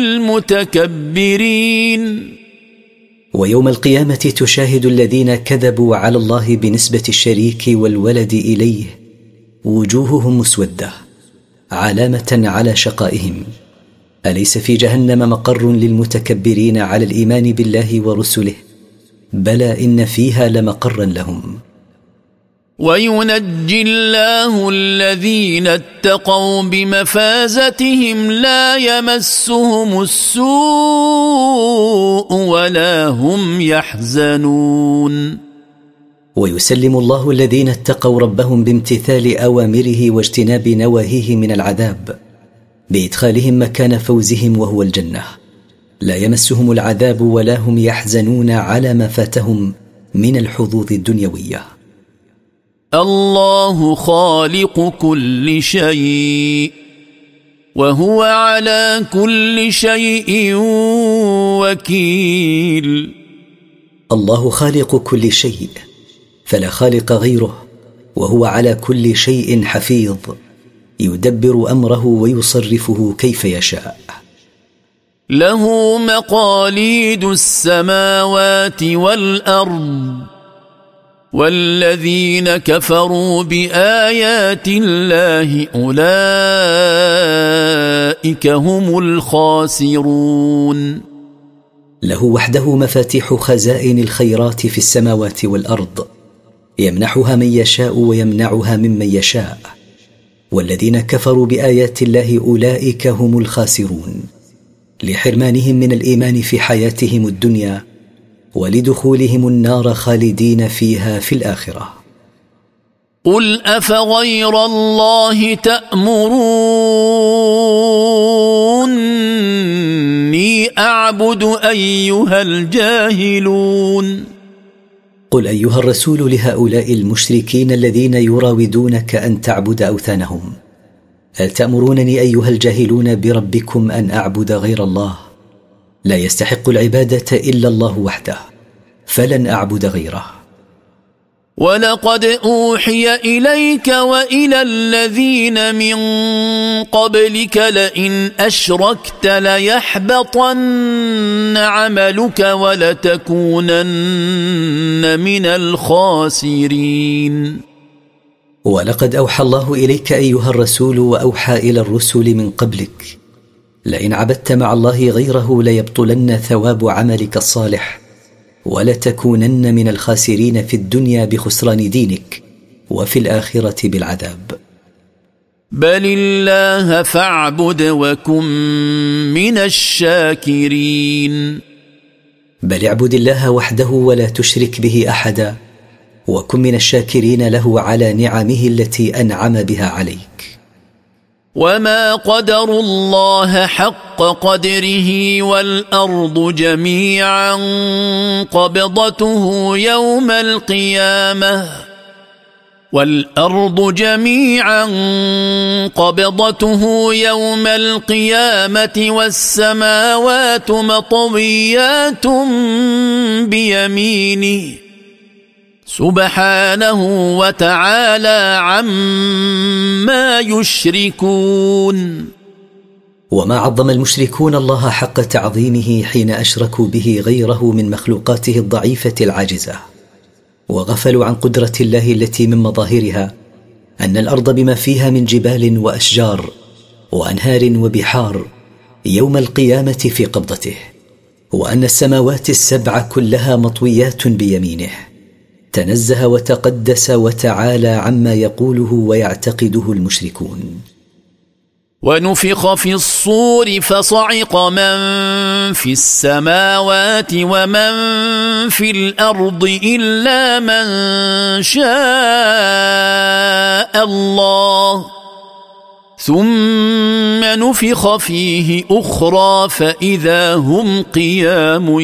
S2: للمتكبرين.
S1: ويوم القيامة تشاهد الذين كذبوا على الله بنسبة الشريك والولد إليه وجوههم مسودة علامة على شقائهم. أليس في جهنم مقر للمتكبرين على الإيمان بالله ورسله؟ بلى إن فيها لمقرا لهم.
S2: وينجي الله الذين اتقوا بمفازتهم لا يمسهم السوء ولا هم يحزنون.
S1: ويسلم الله الذين اتقوا ربهم بامتثال أوامره واجتناب نواهيه من العذاب بإدخالهم مكان فوزهم وهو الجنة، لا يمسهم العذاب ولا هم يحزنون على ما فاتهم من الحظوظ الدنيوية.
S2: الله خالق كل شيء وهو على كل شيء وكيل.
S1: الله خالق كل شيء فلا خالق غيره، وهو على كل شيء حفيظ يدبر أمره ويصرفه كيف يشاء.
S2: له مقاليد السماوات والأرض والذين كفروا بآيات الله أولئك هم الخاسرون.
S1: له وحده مفاتيح خزائن الخيرات في السماوات والأرض، يمنحها من يشاء ويمنعها ممن يشاء، والذين كفروا بآيات الله أولئك هم الخاسرون لحرمانهم من الإيمان في حياتهم الدنيا ولدخولهم النار خالدين فيها في الآخرة.
S2: قل أفغير الله تأمروني أعبد أيها الجاهلون.
S1: قل أيها الرسول لهؤلاء المشركين الذين يراودونك أن تعبد أوثانهم، هل تأمرونني أيها الجاهلون بربكم أن أعبد غير الله؟ لا يستحق العبادة إلا الله وحده، فلن أعبد غيره.
S2: ولقد أوحي إليك وإلى الذين من قبلك لئن أشركت ليحبطن عملك ولتكونن من الخاسرين.
S1: ولقد أوحى الله إليك أيها الرسول وأوحى إلى الرسل من قبلك لئن عبدت مع الله غيره ليبطلن ثواب عملك الصالح ولتكونن من الخاسرين في الدنيا بخسران دينك وفي الآخرة بالعذاب.
S2: بل الله فاعبد وكن من الشاكرين.
S1: بل اعبد الله وحده ولا تشرك به أحدا وكن من الشاكرين له على نعمه التي أنعم بها عليك.
S2: وما قدروا الله حق قدره والأرض جميعا قبضته يوم القيامة والأرض جميعا قبضته يوم القيامة والسماوات مطويات بيمينه سبحانه وتعالى عما يشركون.
S1: وما عظم المشركون الله حق تعظيمه حين أشركوا به غيره من مخلوقاته الضعيفة العاجزة، وغفلوا عن قدرة الله التي من مظاهرها أن الأرض بما فيها من جبال وأشجار وأنهار وبحار يوم القيامة في قبضته، وأن السماوات السبع كلها مطويات بيمينه. تنزه وتقدس وتعالى عما يقوله ويعتقده المشركون.
S2: ونفخ في الصور فصعق من في السماوات ومن في الأرض إلا من شاء الله، ثم نفخ فيه أخرى فإذا هم قيام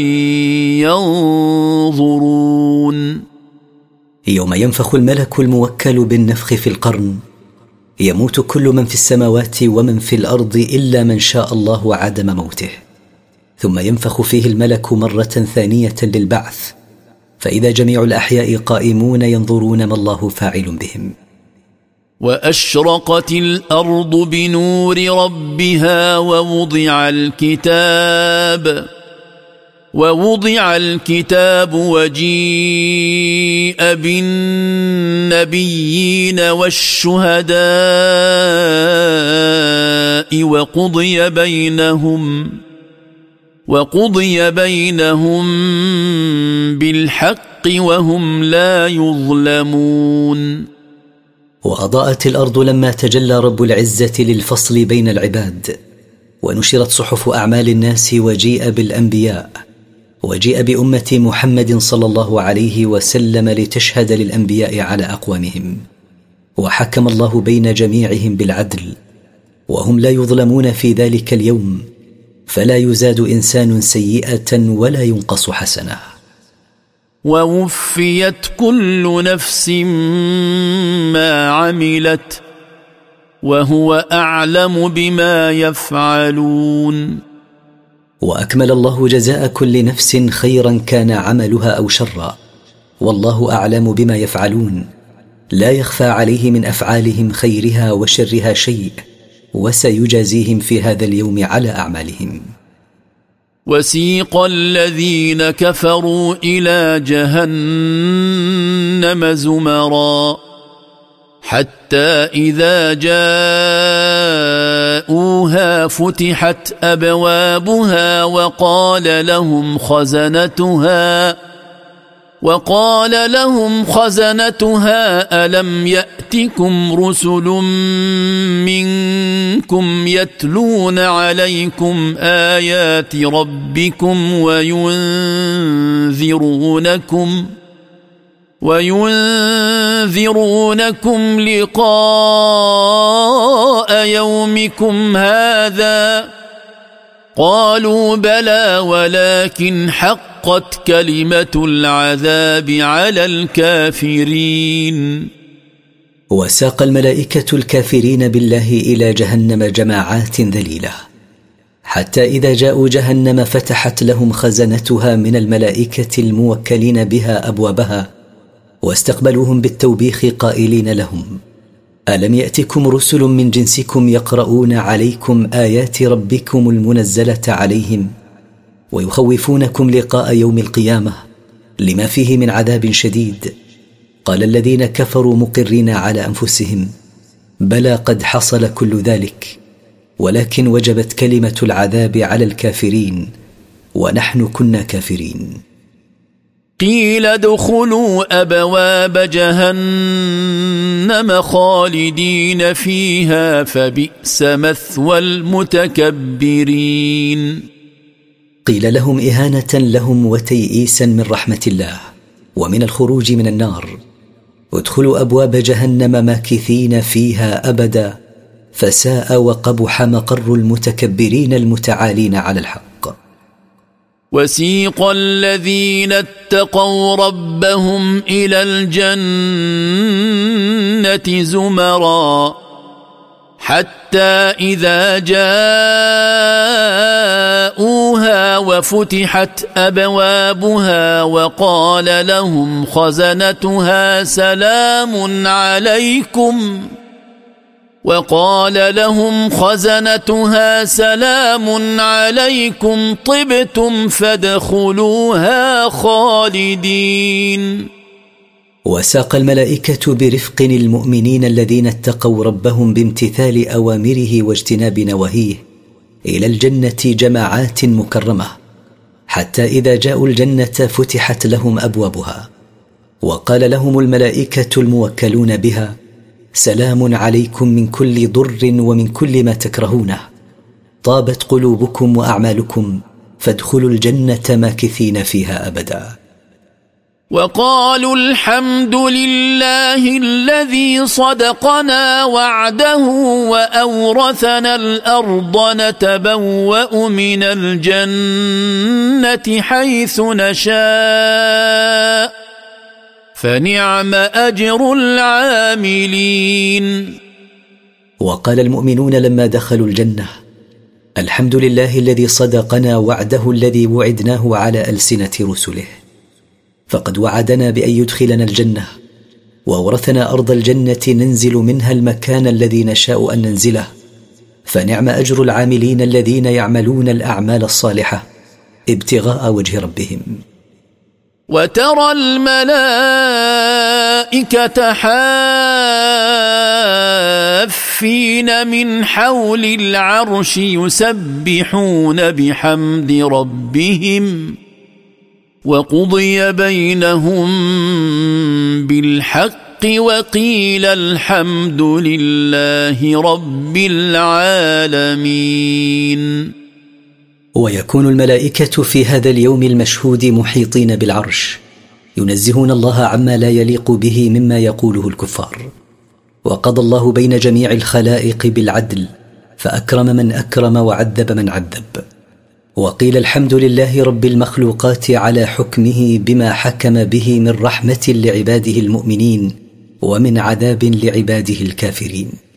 S2: ينظرون.
S1: يوم ينفخ الملك الموكل بالنفخ في القرن يموت كل من في السماوات ومن في الأرض إلا من شاء الله عدم موته، ثم ينفخ فيه الملك مرة ثانية للبعث، فإذا جميع الأحياء قائمون ينظرون ما الله فاعل بهم.
S2: وأشرقت الأرض بنور ربها ووضع الكتاب ووضع الكتاب وجيء بالنبيين والشهداء وقضي بينهم وقضي بينهم بالحق وهم لا يظلمون.
S1: وأضاءت الأرض لما تجلى رب العزة للفصل بين العباد، ونشرت صحف أعمال الناس وجيء بالأنبياء، وجيء بأمة محمد صلى الله عليه وسلم لتشهد للأنبياء على أقوامهم، وحكم الله بين جميعهم بالعدل، وهم لا يظلمون في ذلك اليوم، فلا يزاد إنسان سيئة ولا ينقص حسنة.
S2: ووفيت كل نفس ما عملت وهو أعلم بما يفعلون.
S1: وأكمل الله جزاء كل نفس خيرا كان عملها أو شرا، والله أعلم بما يفعلون، لا يخفى عليه من أفعالهم خيرها وشرها شيء، وسيجازيهم في هذا اليوم على أعمالهم.
S2: وسيق الذين كفروا إلى جهنم زمرا حتى إذا جاءوها فتحت أبوابها وقال لهم خزنتها وقال لهم خزنتها ألم يأتكم رسل منكم يتلون عليكم آيات ربكم وينذرونكم وينذرونكم لقاء يومكم هذا؟ قالوا بلى ولكن حقت كلمة العذاب على الكافرين.
S1: وساق الملائكة الكافرين بالله إلى جهنم جماعات ذليلة، حتى إذا جاءوا جهنم فتحت لهم خزنتها من الملائكة الموكلين بها أبوابها، واستقبلوهم بالتوبيخ قائلين لهم ألم يأتكم رسل من جنسكم يقرؤون عليكم آيات ربكم المنزلة عليهم ويخوفونكم لقاء يوم القيامة لما فيه من عذاب شديد؟ قال الذين كفروا مقرين على أنفسهم بلى قد حصل كل ذلك، ولكن وجبت كلمة العذاب على الكافرين ونحن كنا كافرين.
S2: قيل ادخلوا أبواب جهنم خالدين فيها فبئس مثوى المتكبرين.
S1: قيل لهم إهانة لهم وتيئيسا من رحمة الله ومن الخروج من النار ادخلوا أبواب جهنم ماكثين فيها أبدا، فساء وقبح مقر المتكبرين المتعالين على الحق.
S2: وسيق الذين اتقوا ربهم إلى الجنة زمرا حتى إذا جاءوها وفتحت أبوابها وقال لهم خزنتها سلام عليكم وقال لهم خزنتها سلام عليكم طبتم فادخلوها خالدين.
S1: وساق الملائكة برفق المؤمنين الذين اتقوا ربهم بامتثال أوامره واجتناب نواهيه إلى الجنة جماعات مكرمة، حتى إذا جاءوا الجنة فتحت لهم أبوابها وقال لهم الملائكة الموكلون بها سلام عليكم من كل ضر ومن كل ما تكرهونه، طابت قلوبكم وأعمالكم فادخلوا الجنة ماكثين فيها أبدا.
S2: وقالوا الحمد لله الذي صدقنا وعده وأورثنا الأرض نتبوأ من الجنة حيث نشاء فنعم أجر العاملين.
S1: وقال المؤمنون لما دخلوا الجنة الحمد لله الذي صدقنا وعده الذي وعدناه على ألسنة رسله، فقد وعدنا بأن يدخلنا الجنة وأورثنا أرض الجنة ننزل منها المكان الذي نشاء أن ننزله، فنعم أجر العاملين الذين يعملون الأعمال الصالحة ابتغاء وجه ربهم.
S2: وترى الملائكة حافين من حول العرش يسبحون بحمد ربهم وقضي بينهم بالحق وقيل الحمد لله رب العالمين.
S1: ويكون الملائكة في هذا اليوم المشهود محيطين بالعرش ينزهون الله عما لا يليق به مما يقوله الكفار، وقضى الله بين جميع الخلائق بالعدل فأكرم من أكرم وعذب من عذب، وقيل الحمد لله رب المخلوقات على حكمه بما حكم به من رحمة لعباده المؤمنين ومن عذاب لعباده الكافرين.